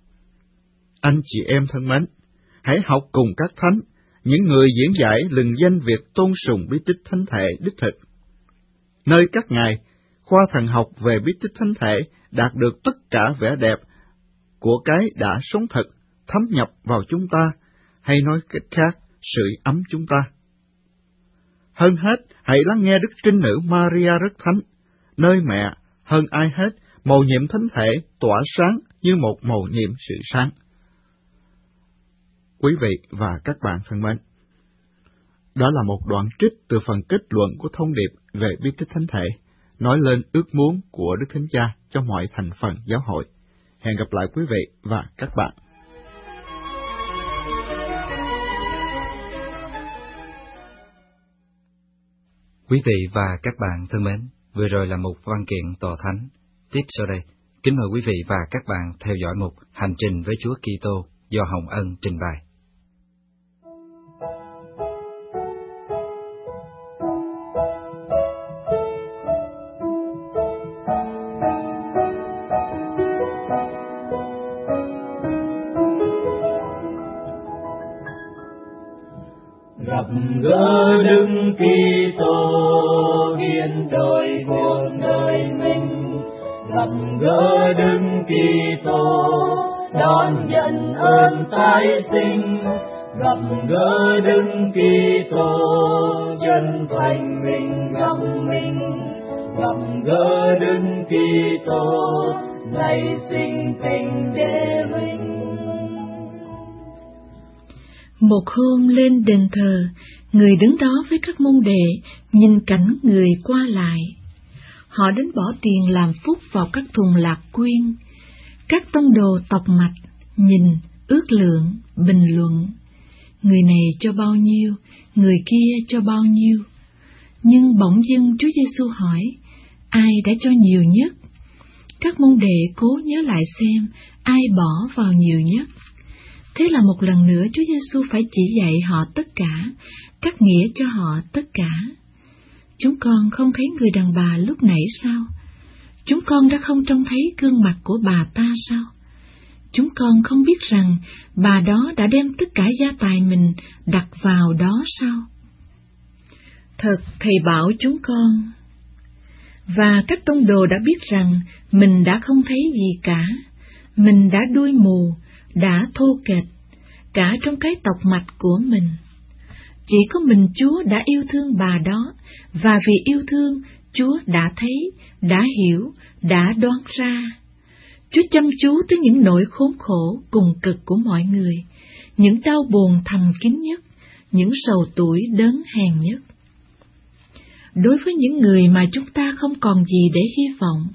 Anh chị em thân mến, hãy học cùng các thánh, những người diễn giải lừng danh việc tôn sùng bí tích thánh thể đích thực, nơi các ngài, khoa thần học về bí tích thánh thể đạt được tất cả vẻ đẹp của cái đã sống thật, thấm nhập vào chúng ta, hay nói cách khác, sưởi ấm chúng ta. Hơn hết, hãy lắng nghe Đức Trinh Nữ Maria rất thánh, nơi mẹ, hơn ai hết, mầu nhiệm thánh thể tỏa sáng như một mầu nhiệm sự sáng. Quý vị và các bạn thân mến, đó là một đoạn trích từ phần kết luận của thông điệp về bí tích thánh thể, nói lên ước muốn của Đức Thánh Cha cho mọi thành phần giáo hội. Hẹn gặp lại quý vị và các bạn. Quý vị và các bạn thân mến, vừa rồi là một văn kiện tòa thánh. Tiếp sau đây, kính mời quý vị và các bạn theo dõi mục Hành trình với Chúa Kitô do Hồng Ân trình bày. Gặp gỡ Đức Kitô biến đổi cuộc đời mình, gặp gỡ Đức Kitô đón nhận ơn tái sinh, gặp gỡ Đức Kitô chân thành mình gặp mình, gặp gỡ Đức Kitô ngày sinh tình để mình. Một hôm lên đền thờ, người đứng đó với các môn đệ nhìn cảnh người qua lại. Họ đến bỏ tiền làm phúc vào các thùng lạc quyên. Các tông đồ tọc mạch, nhìn, ước lượng, bình luận. Người này cho bao nhiêu, người kia cho bao nhiêu. Nhưng bỗng dưng Chúa Giêsu hỏi, ai đã cho nhiều nhất? Các môn đệ cố nhớ lại xem ai bỏ vào nhiều nhất. Thế là một lần nữa Chúa Giêsu phải chỉ dạy họ tất cả, cắt nghĩa cho họ tất cả. Chúng con không thấy người đàn bà lúc nãy sao? Chúng con đã không trông thấy gương mặt của bà ta sao? Chúng con không biết rằng bà đó đã đem tất cả gia tài mình đặt vào đó sao? Thật, Thầy bảo chúng con. Và các tông đồ đã biết rằng mình đã không thấy gì cả, mình đã đuôi mù, đã thô kệch, cả trong cái tộc mạch của mình. Chỉ có mình Chúa đã yêu thương bà đó, và vì yêu thương, Chúa đã thấy, đã hiểu, đã đoán ra. Chúa chăm chú tới những nỗi khốn khổ cùng cực của mọi người, những đau buồn thầm kín nhất, những sầu tủi đớn hèn nhất. Đối với những người mà chúng ta không còn gì để hy vọng,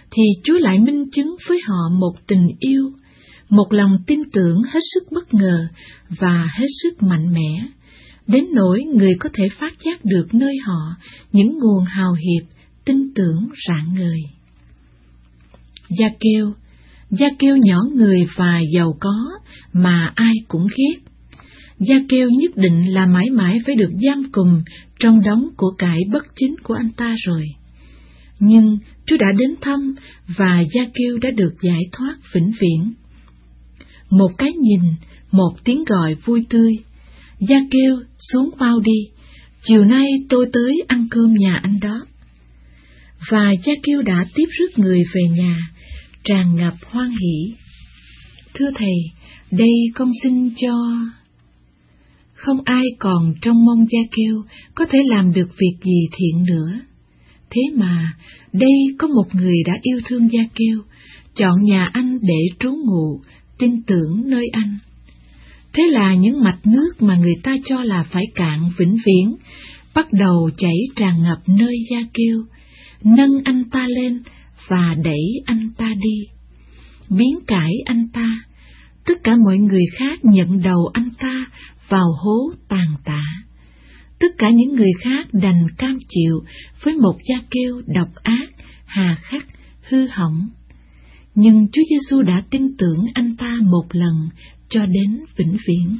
thì Chúa lại minh chứng với họ một tình yêu, một lòng tin tưởng hết sức bất ngờ và hết sức mạnh mẽ, đến nỗi người có thể phát giác được nơi họ những nguồn hào hiệp, tin tưởng rạng ngời. Gia-kêu, Gia-kêu nhỏ người và giàu có mà ai cũng ghét. Gia-kêu nhất định là mãi mãi phải được giam cầm trong đống của cải bất chính của anh ta rồi. Nhưng Chúa đã đến thăm và Gia-kêu đã được giải thoát vĩnh viễn. Một cái nhìn, một tiếng gọi vui tươi. Gia-kêu, xuống mau đi, chiều nay tôi tới ăn cơm nhà anh đó. Và Gia-kêu đã tiếp rước người về nhà, tràn ngập hoan hỉ. Thưa Thầy, đây con xin cho... Không ai còn trông mong Gia-kêu có thể làm được việc gì thiện nữa. Thế mà, đây có một người đã yêu thương Gia-kêu, chọn nhà anh để trú ngụ, tin tưởng nơi anh. Thế là những mạch nước mà người ta cho là phải cạn vĩnh viễn, bắt đầu chảy tràn ngập nơi Gia-kêu, nâng anh ta lên và đẩy anh ta đi, biến cải anh ta. Tất cả mọi người khác nhận đầu anh ta vào hố tàn tạ. Tất cả những người khác đành cam chịu với một Gia-kêu độc ác, hà khắc, hư hỏng. Nhưng Chúa Giêsu đã tin tưởng anh ta một lần cho đến vĩnh viễn.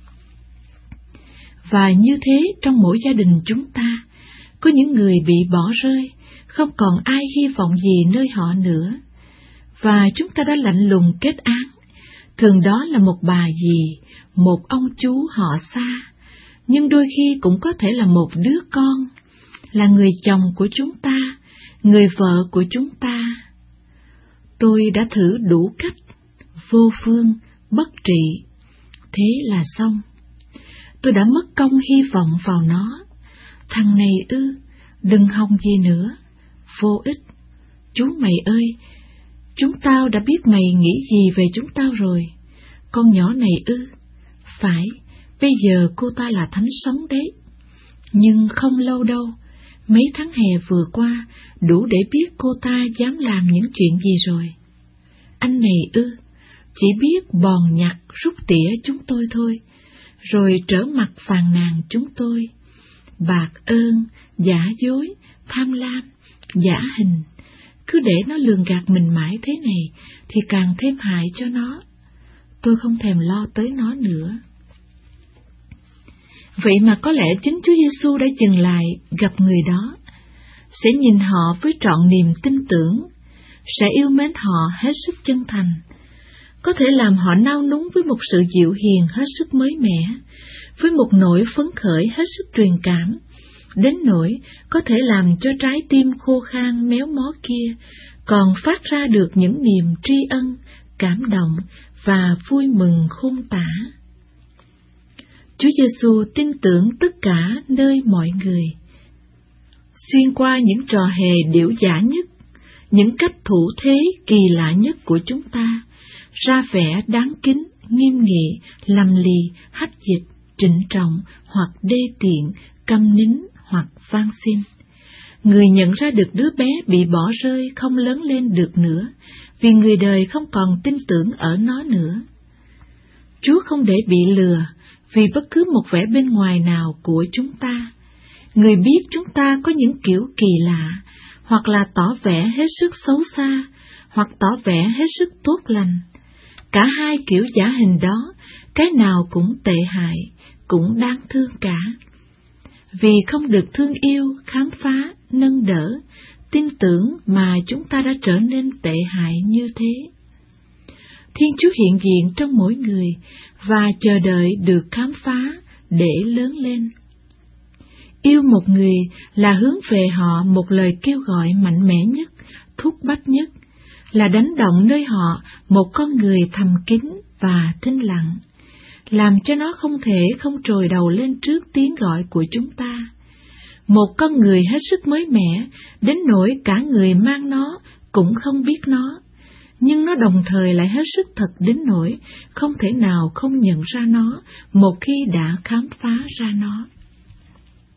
Và như thế trong mỗi gia đình chúng ta, có những người bị bỏ rơi, không còn ai hy vọng gì nơi họ nữa, và chúng ta đã lạnh lùng kết án. Thường đó là một bà dì, một ông chú họ xa, nhưng đôi khi cũng có thể là một đứa con, là người chồng của chúng ta, người vợ của chúng ta. Tôi đã thử đủ cách, vô phương, bất trị. Thế là xong. Tôi đã mất công hy vọng vào nó. Thằng này ư, đừng hòng gì nữa, vô ích. Chú mày ơi, chúng tao đã biết mày nghĩ gì về chúng tao rồi. Con nhỏ này ư, phải, bây giờ cô ta là thánh sống đấy. Nhưng không lâu đâu, mấy tháng hè vừa qua đủ để biết cô ta dám làm những chuyện gì rồi. Anh này ư, chỉ biết bòn nhặt rút tỉa chúng tôi thôi, rồi trở mặt phàn nàn chúng tôi. Bạc ơn, giả dối, tham lam, giả hình, cứ để nó lường gạt mình mãi thế này thì càng thêm hại cho nó. Tôi không thèm lo tới nó nữa. Vậy mà có lẽ chính Chúa Giêsu đã dừng lại gặp người đó, sẽ nhìn họ với trọn niềm tin tưởng, sẽ yêu mến họ hết sức chân thành, có thể làm họ nao núng với một sự dịu hiền hết sức mới mẻ, với một nỗi phấn khởi hết sức truyền cảm, đến nỗi có thể làm cho trái tim khô khan méo mó kia còn phát ra được những niềm tri ân, cảm động và vui mừng khôn tả. Chúa Giêsu tin tưởng tất cả nơi mọi người. Xuyên qua những trò hề điểu dã nhất, những cách thủ thế kỳ lạ nhất của chúng ta, ra vẻ đáng kính, nghiêm nghị, lầm lì, hách dịch, trịnh trọng hoặc đê tiện, câm nín hoặc van xin. Người nhận ra được đứa bé bị bỏ rơi không lớn lên được nữa, vì người đời không còn tin tưởng ở nó nữa. Chúa không để bị lừa vì bất cứ một vẻ bên ngoài nào của chúng ta. Người biết chúng ta có những kiểu kỳ lạ, hoặc là tỏ vẻ hết sức xấu xa, hoặc tỏ vẻ hết sức tốt lành. Cả hai kiểu giả hình đó, cái nào cũng tệ hại, cũng đáng thương cả. Vì không được thương yêu, khám phá, nâng đỡ, tin tưởng mà chúng ta đã trở nên tệ hại như thế. Thiên Chúa hiện diện trong mỗi người và chờ đợi được khám phá để lớn lên. Yêu một người là hướng về họ một lời kêu gọi mạnh mẽ nhất, thúc bách nhất, là đánh động nơi họ một con người thầm kín và thinh lặng, làm cho nó không thể không trồi đầu lên trước tiếng gọi của chúng ta. Một con người hết sức mới mẻ, đến nỗi cả người mang nó cũng không biết nó, nhưng nó đồng thời lại hết sức thật đến nỗi không thể nào không nhận ra nó một khi đã khám phá ra nó.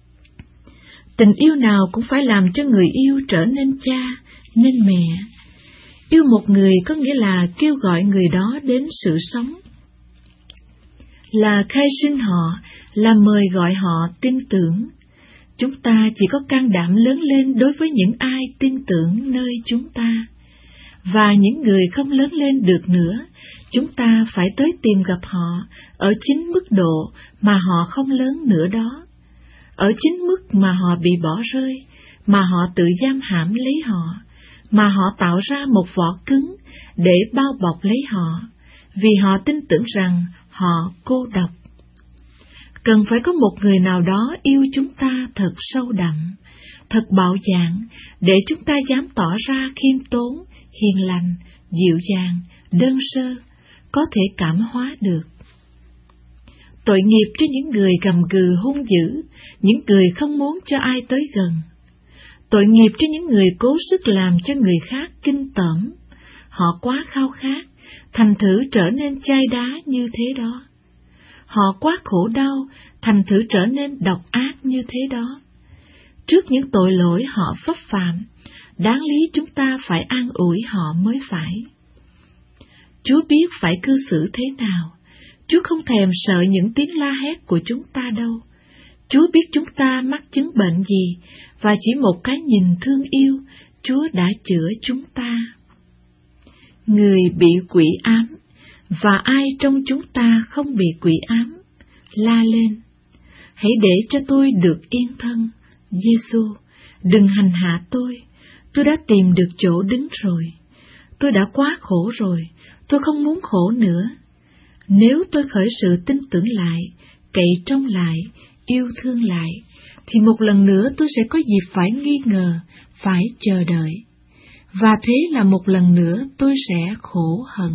Tình yêu nào cũng phải làm cho người yêu trở nên cha, nên mẹ. Yêu một người có nghĩa là kêu gọi người đó đến sự sống, là khai sinh họ, là mời gọi họ tin tưởng. Chúng ta chỉ có can đảm lớn lên đối với những ai tin tưởng nơi chúng ta, và những người không lớn lên được nữa, chúng ta phải tới tìm gặp họ ở chính mức độ mà họ không lớn nữa đó, ở chính mức mà họ bị bỏ rơi, mà họ tự giam hãm lấy họ, mà họ tạo ra một vỏ cứng để bao bọc lấy họ, vì họ tin tưởng rằng họ cô độc. Cần phải có một người nào đó yêu chúng ta thật sâu đậm, thật bạo dạn, để chúng ta dám tỏ ra khiêm tốn, hiền lành, dịu dàng, đơn sơ, có thể cảm hóa được. Tội nghiệp cho những người gầm gừ hung dữ, những người không muốn cho ai tới gần. Tội nghiệp cho những người cố sức làm cho người khác kinh tởm. Họ quá khao khát, thành thử trở nên chai đá như thế đó. Họ quá khổ đau, thành thử trở nên độc ác như thế đó. Trước những tội lỗi họ phấp phạm, đáng lý chúng ta phải an ủi họ mới phải. Chúa biết phải cư xử thế nào. Chúa không thèm sợ những tiếng la hét của chúng ta đâu. Chúa biết chúng ta mắc chứng bệnh gì, và chỉ một cái nhìn thương yêu, Chúa đã chữa chúng ta. Người bị quỷ ám, và ai trong chúng ta không bị quỷ ám, la lên: hãy để cho tôi được yên thân, Giê-xu, đừng hành hạ tôi, tôi đã tìm được chỗ đứng rồi, tôi đã quá khổ rồi, tôi không muốn khổ nữa. Nếu tôi khởi sự tin tưởng lại, cậy trông lại, yêu thương lại, thì một lần nữa tôi sẽ có dịp phải nghi ngờ, phải chờ đợi, và thế là một lần nữa tôi sẽ khổ hận.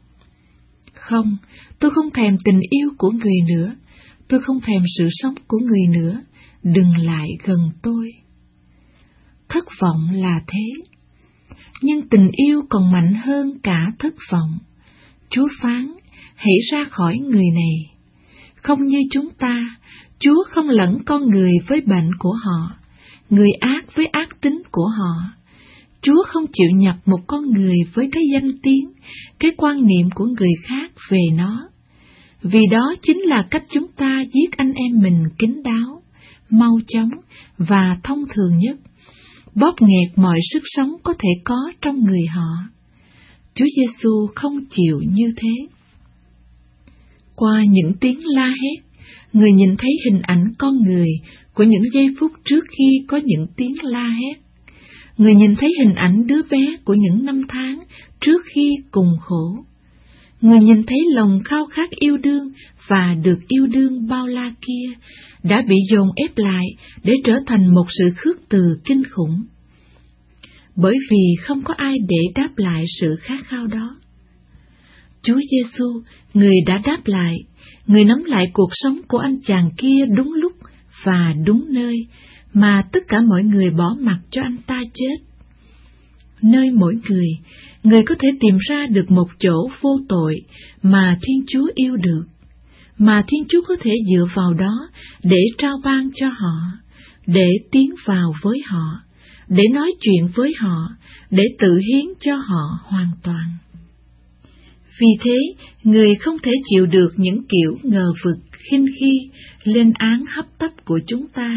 Không, tôi không thèm tình yêu của người nữa, tôi không thèm sự sống của người nữa, đừng lại gần tôi. Thất vọng là thế, nhưng tình yêu còn mạnh hơn cả thất vọng. Chúa phán: hãy ra khỏi người này. Không như chúng ta, Chúa không lẫn con người với bệnh của họ, người ác với ác tính của họ. Chúa không chịu nhập một con người với cái danh tiếng, cái quan niệm của người khác về nó. Vì đó chính là cách chúng ta giết anh em mình kín đáo, mau chóng và thông thường nhất, bóp nghẹt mọi sức sống có thể có trong người họ. Chúa Giê-xu không chịu như thế. Qua những tiếng la hét, người nhìn thấy hình ảnh con người của những giây phút trước khi có những tiếng la hét. Người nhìn thấy hình ảnh đứa bé của những năm tháng trước khi cùng khổ. Người nhìn thấy lòng khao khát yêu đương và được yêu đương bao la kia đã bị dồn ép lại để trở thành một sự khước từ kinh khủng. Bởi vì không có ai để đáp lại sự khát khao đó. Chúa Giê-xu, người đã đáp lại, người nắm lại cuộc sống của anh chàng kia đúng lúc và đúng nơi, mà tất cả mọi người bỏ mặc cho anh ta chết. Nơi mỗi người, người có thể tìm ra được một chỗ vô tội mà Thiên Chúa yêu được, mà Thiên Chúa có thể dựa vào đó để trao ban cho họ, để tiến vào với họ, để nói chuyện với họ, để tự hiến cho họ hoàn toàn. Vì thế, người không thể chịu được những kiểu ngờ vực, khinh khi, lên án hấp tấp của chúng ta.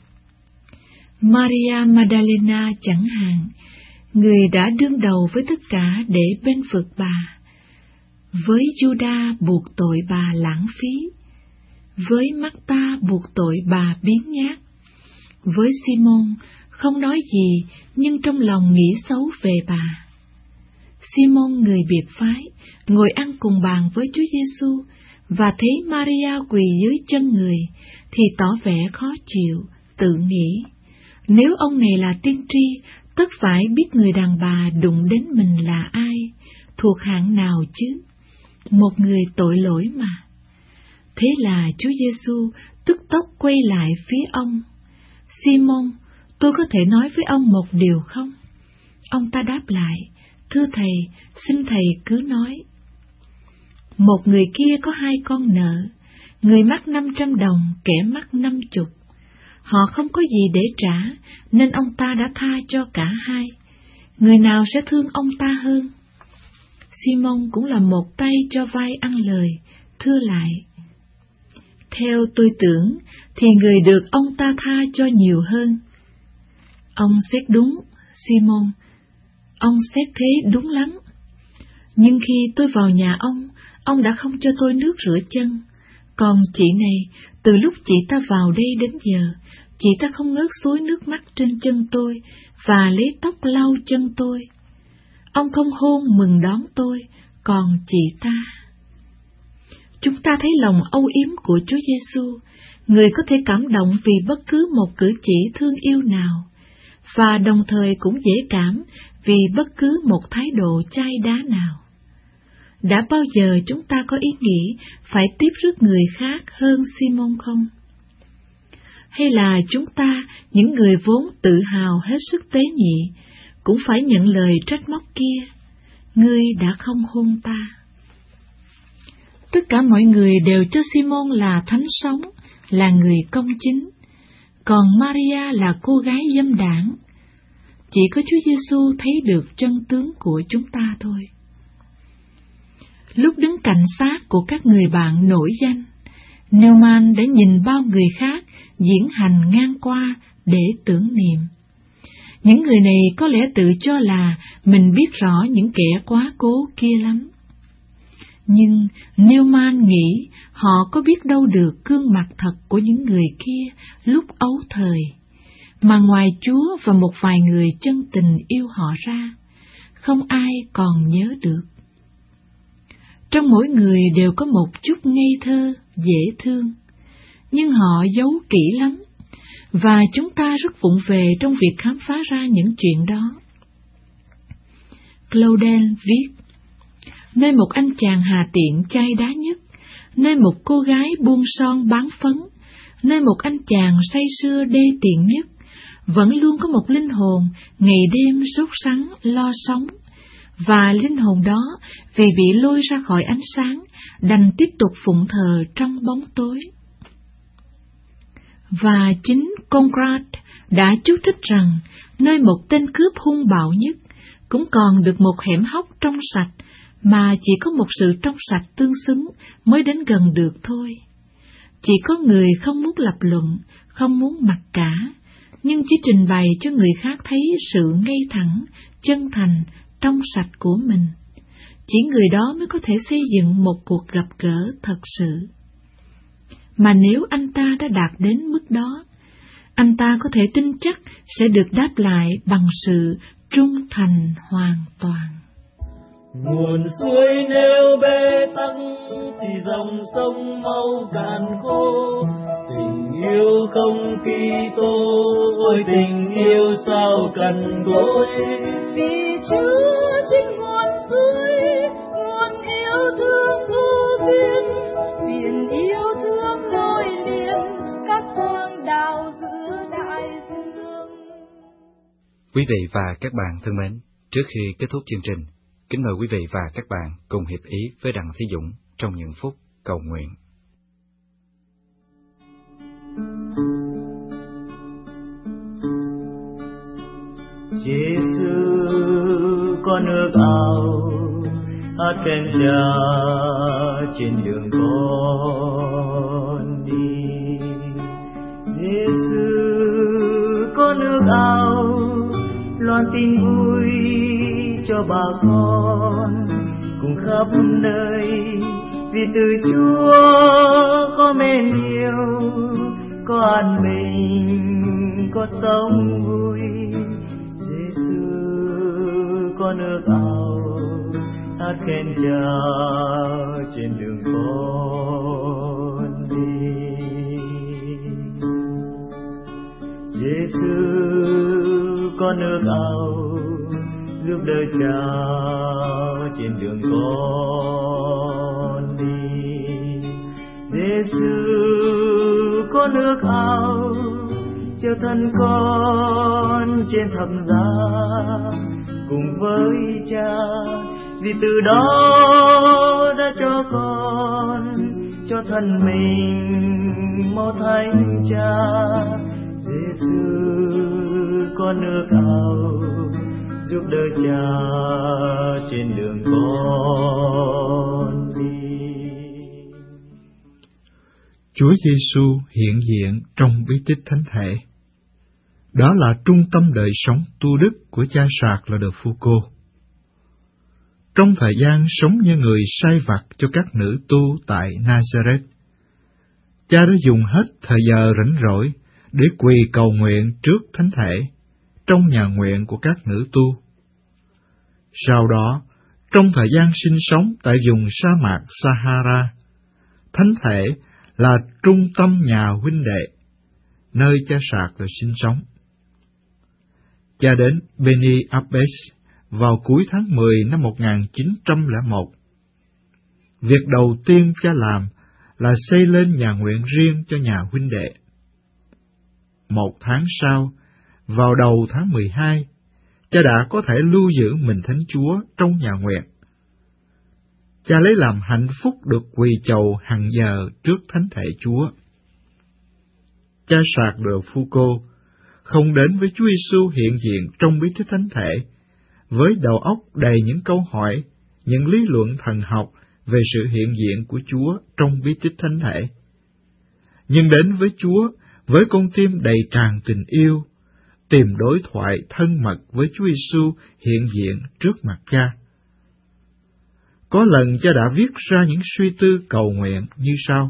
Maria Magdalena chẳng hạn, người đã đương đầu với tất cả để bên vực bà, với Juda buộc tội bà lãng phí, với Marta buộc tội bà biếng nhác, với Simon không nói gì nhưng trong lòng nghĩ xấu về bà. Simon người biệt phái ngồi ăn cùng bàn với Chúa Giê-xu và thấy Maria quỳ dưới chân người thì tỏ vẻ khó chịu, tự nghĩ: nếu ông này là tiên tri, tất phải biết người đàn bà đụng đến mình là ai, thuộc hạng nào chứ, một người tội lỗi mà. Thế là Chúa Giê-xu tức tốc quay lại phía ông: Simon, tôi có thể nói với ông một điều không? Ông ta đáp lại: thưa thầy, xin thầy cứ nói. Một người kia có hai con nợ, người mắc năm trăm đồng, kẻ mắc năm chục. Họ không có gì để trả, nên ông ta đã tha cho cả hai. người nào sẽ thương ông ta hơn? Simon cũng là một tay cho vai ăn lời, thưa lại: Theo tôi tưởng thì người được ông ta tha cho nhiều hơn. Ông xét đúng, Simon, ông xét thế đúng lắm. Nhưng khi tôi vào nhà ông, ông đã không cho tôi nước rửa chân. Còn chị này, từ lúc chị ta vào đây đến giờ, chị ta không ngớt xối nước mắt trên chân tôi và lấy tóc lau chân tôi. Ông không hôn mừng đón tôi, còn chị ta. Chúng ta thấy lòng âu yếm của Chúa Giêsu, người có thể cảm động vì bất cứ một cử chỉ thương yêu nào, và đồng thời cũng dễ cảm vì bất cứ một thái độ chai đá nào. Đã bao giờ chúng ta có ý nghĩ phải tiếp rước người khác hơn Simon không? Hay là chúng ta, những người vốn tự hào hết sức tế nhị, cũng phải nhận lời trách móc kia: Ngươi đã không hôn ta. Tất cả mọi người đều cho Simon là thánh sống, là người công chính, còn Maria là cô gái dâm đảng. Chỉ có Chúa Giêsu thấy được chân tướng của chúng ta thôi. Lúc đứng cạnh xác của các người bạn nổi danh, Newman đã nhìn bao người khác diễn hành ngang qua để tưởng niệm. Những người này có lẽ tự cho là mình biết rõ những kẻ quá cố kia lắm. Nhưng Newman nghĩ họ có biết đâu được gương mặt thật của những người kia lúc ấu thời, mà ngoài Chúa và một vài người chân tình yêu họ ra, không ai còn nhớ được. Trong mỗi người đều có một chút ngây thơ, dễ thương, nhưng họ giấu kỹ lắm, và chúng ta rất vụng về trong việc khám phá ra những chuyện đó. Claudel viết: Nơi một anh chàng hà tiện chai đá nhất, nơi một cô gái buông son bán phấn, nơi một anh chàng say sưa đê tiện nhất, vẫn luôn có một linh hồn ngày đêm sốt sắng lo sống, và linh hồn đó vì bị lôi ra khỏi ánh sáng đành tiếp tục phụng thờ trong bóng tối. Và chính Conrad đã chú thích rằng nơi một tên cướp hung bạo nhất cũng còn được một hẻm hóc trong sạch, mà chỉ có một sự trong sạch tương xứng mới đến gần được thôi. Chỉ có người không muốn lập luận, không muốn mặc cả, nhưng chỉ trình bày cho người khác thấy sự ngay thẳng, chân thành, trong sạch của mình. Chỉ người đó mới có thể xây dựng một cuộc gặp gỡ thật sự. Mà nếu anh ta đã đạt đến mức đó, anh ta có thể tin chắc sẽ được đáp lại bằng sự trung thành hoàn toàn. Nguồn suối nếu bê tắc thì dòng sông mau cạn khô. Tình yêu không Kitô, ôi tình yêu sao cằn cỗi. Vì Chúa chính nguồn suối, nguồn yêu thương vô biên, biển yêu thương nối liền các quang đảo giữa đại dương. Quý vị và các bạn thân mến, trước khi kết thúc chương trình, kính mời quý vị và các bạn cùng hiệp ý với Đặng Thí Dũng trong những phút cầu nguyện. Giêsu con ước ao hát khen Cha trên đường con đi. Giêsu con ước ao loan tin vui cho bà con cùng khắp nơi, vì từ Chúa có mến yêu, có an bình, có sống vui. Giêsu con ước ao hát khen Cha trên đường con đi. Giêsu con ước ao giúp đỡ Cha trên đường con đi. Giêsu con ước ao cho thân con trên thập giá cùng với Cha, vì từ đó đã cho con cho thân mình mau thánh Cha. Giêsu con ước ao giúp đỡ cha trên đường con đi. Chúa Giêsu hiện diện trong bí tích thánh thể. Đó là trung tâm đời sống tu đức của cha Sạc là Đức Phu-cô. Trong thời gian sống như người sai vặt cho các nữ tu tại Nazareth, cha đã dùng hết thời giờ rảnh rỗi để quỳ cầu nguyện trước thánh thể trong nhà nguyện của các nữ tu. Sau đó, trong thời gian sinh sống tại vùng sa mạc Sahara, thánh thể là trung tâm nhà huynh đệ, nơi cha Sạc là sinh sống. Cha đến Beni Abbes vào cuối tháng mười năm một nghìn chín trăm lẻ một. Việc đầu tiên cha làm là xây lên nhà nguyện riêng cho nhà huynh đệ. Một tháng sau, vào đầu tháng mười hai, cha đã có thể lưu giữ mình Thánh Chúa trong nhà nguyện. Cha lấy làm hạnh phúc được quỳ chầu hàng giờ trước thánh thể Chúa. Cha Sạc Đức Phu-cô không đến với Chúa Giêsu hiện diện trong bí tích thánh thể với đầu óc đầy những câu hỏi, những lý luận thần học về sự hiện diện của Chúa trong bí tích thánh thể, nhưng đến với Chúa với con tim đầy tràn tình yêu, tìm đối thoại thân mật với Chúa Giêsu hiện diện trước mặt cha. Có lần cha đã viết ra những suy tư cầu nguyện như sau: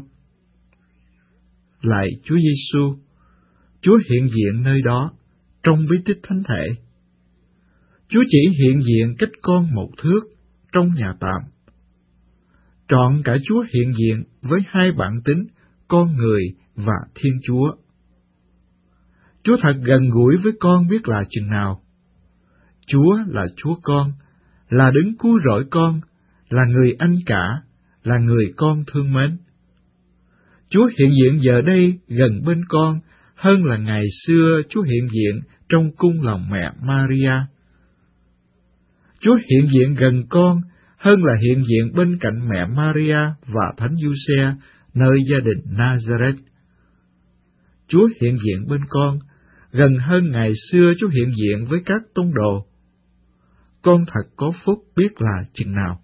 Lạy Chúa Giêsu, Chúa hiện diện nơi đó trong bí tích thánh thể. Chúa chỉ hiện diện cách con một thước trong nhà tạm. Trọn cả Chúa hiện diện với hai bản tính, con người và Thiên Chúa. Chúa thật gần gũi với con biết là chừng nào. Chúa là Chúa con, là đấng cứu rỗi con, là người anh cả, là người con thương mến. Chúa hiện diện giờ đây gần bên con hơn là ngày xưa Chúa hiện diện trong cung lòng mẹ Maria. Chúa hiện diện gần con hơn là hiện diện bên cạnh mẹ Maria và Thánh Giuse nơi gia đình Nazareth. Chúa hiện diện bên con gần hơn ngày xưa Chúa hiện diện với các tông đồ. Con thật có phúc biết là chừng nào.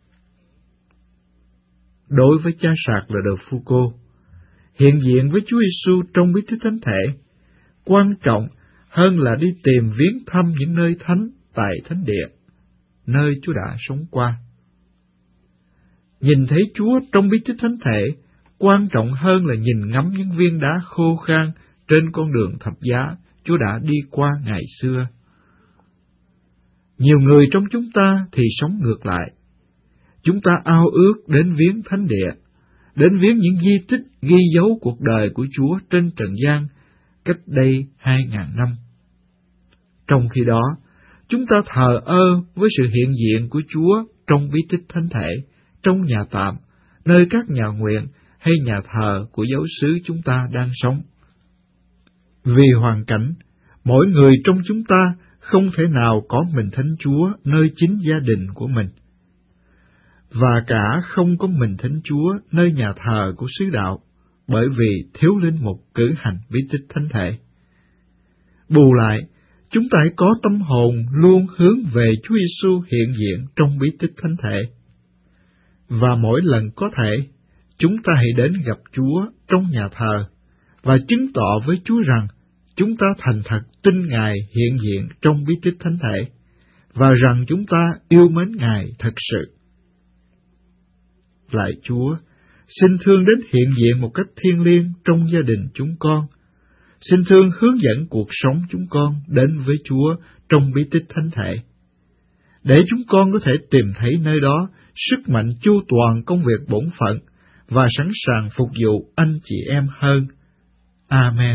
Đối với cha Sạc là Đức Phu-cô, hiện diện với Chúa Giêsu trong bí tích thánh thể quan trọng hơn là đi tìm viếng thăm những nơi thánh tại thánh địa, nơi Chúa đã sống qua. Nhìn thấy Chúa trong bí tích thánh thể quan trọng hơn là nhìn ngắm những viên đá khô khan trên con đường thập giá Chúa đã đi qua ngày xưa. Nhiều người trong chúng ta thì sống ngược lại. Chúng ta ao ước đến viếng thánh địa, đến viếng những di tích ghi dấu cuộc đời của Chúa trên trần gian cách đây hai ngàn năm. Trong khi đó, chúng ta thờ ơ với sự hiện diện của Chúa trong bí tích thánh thể, trong nhà tạm, nơi các nhà nguyện hay nhà thờ của giáo xứ chúng ta đang sống. Vì hoàn cảnh, mỗi người trong chúng ta không thể nào có mình Thánh Chúa nơi chính gia đình của mình, và cả không có mình Thánh Chúa nơi nhà thờ của xứ đạo, bởi vì thiếu linh mục cử hành bí tích thánh thể. Bù lại, chúng ta hãy có tâm hồn luôn hướng về Chúa Giêsu hiện diện trong bí tích thánh thể. Và mỗi lần có thể, chúng ta hãy đến gặp Chúa trong nhà thờ và chứng tỏ với Chúa rằng chúng ta thành thật tin Ngài hiện diện trong bí tích thánh thể và rằng chúng ta yêu mến Ngài thật sự. Lạy Chúa, xin thương đến hiện diện một cách thiêng liêng trong gia đình chúng con. Xin thương hướng dẫn cuộc sống chúng con đến với Chúa trong bí tích thánh thể, để chúng con có thể tìm thấy nơi đó sức mạnh chu toàn công việc bổn phận và sẵn sàng phục vụ anh chị em hơn. Amen.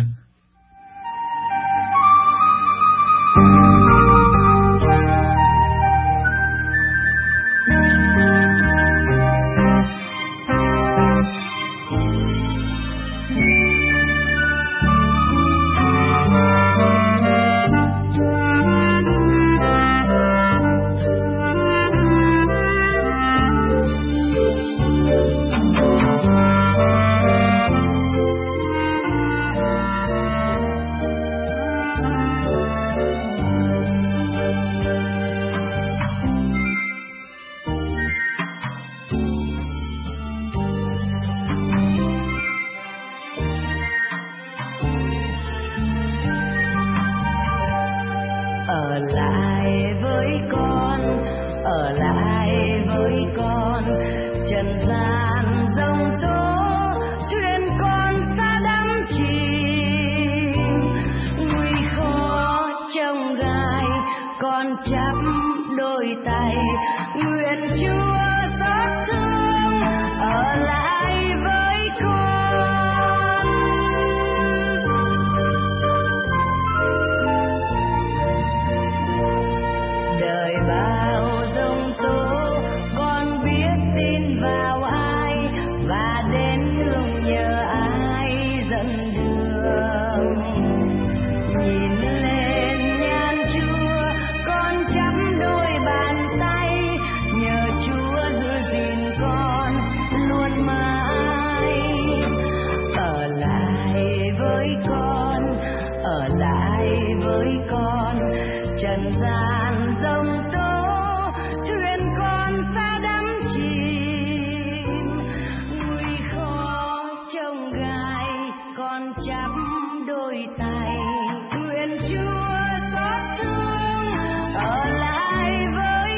chim, nguy khó trông gai con chắp đôi tay, nguyện Chúa xót thương ở lại với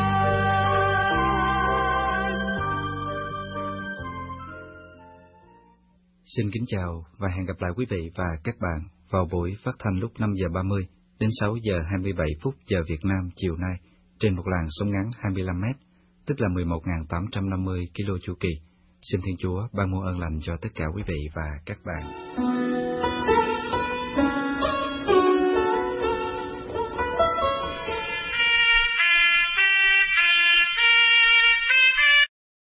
con. Xin kính chào và hẹn gặp lại quý vị và các bạn vào buổi phát thanh lúc năm giờ ba mươi đến sáu giờ hai mươi bảy phút giờ Việt Nam chiều nay trên một làn sóng ngắn hai mươi lăm mét, tức là mười một nghìn tám trăm năm mươi ki lô chu kỳ. Xin Thiên Chúa ban muôn ơn lành cho tất cả quý vị và các bạn.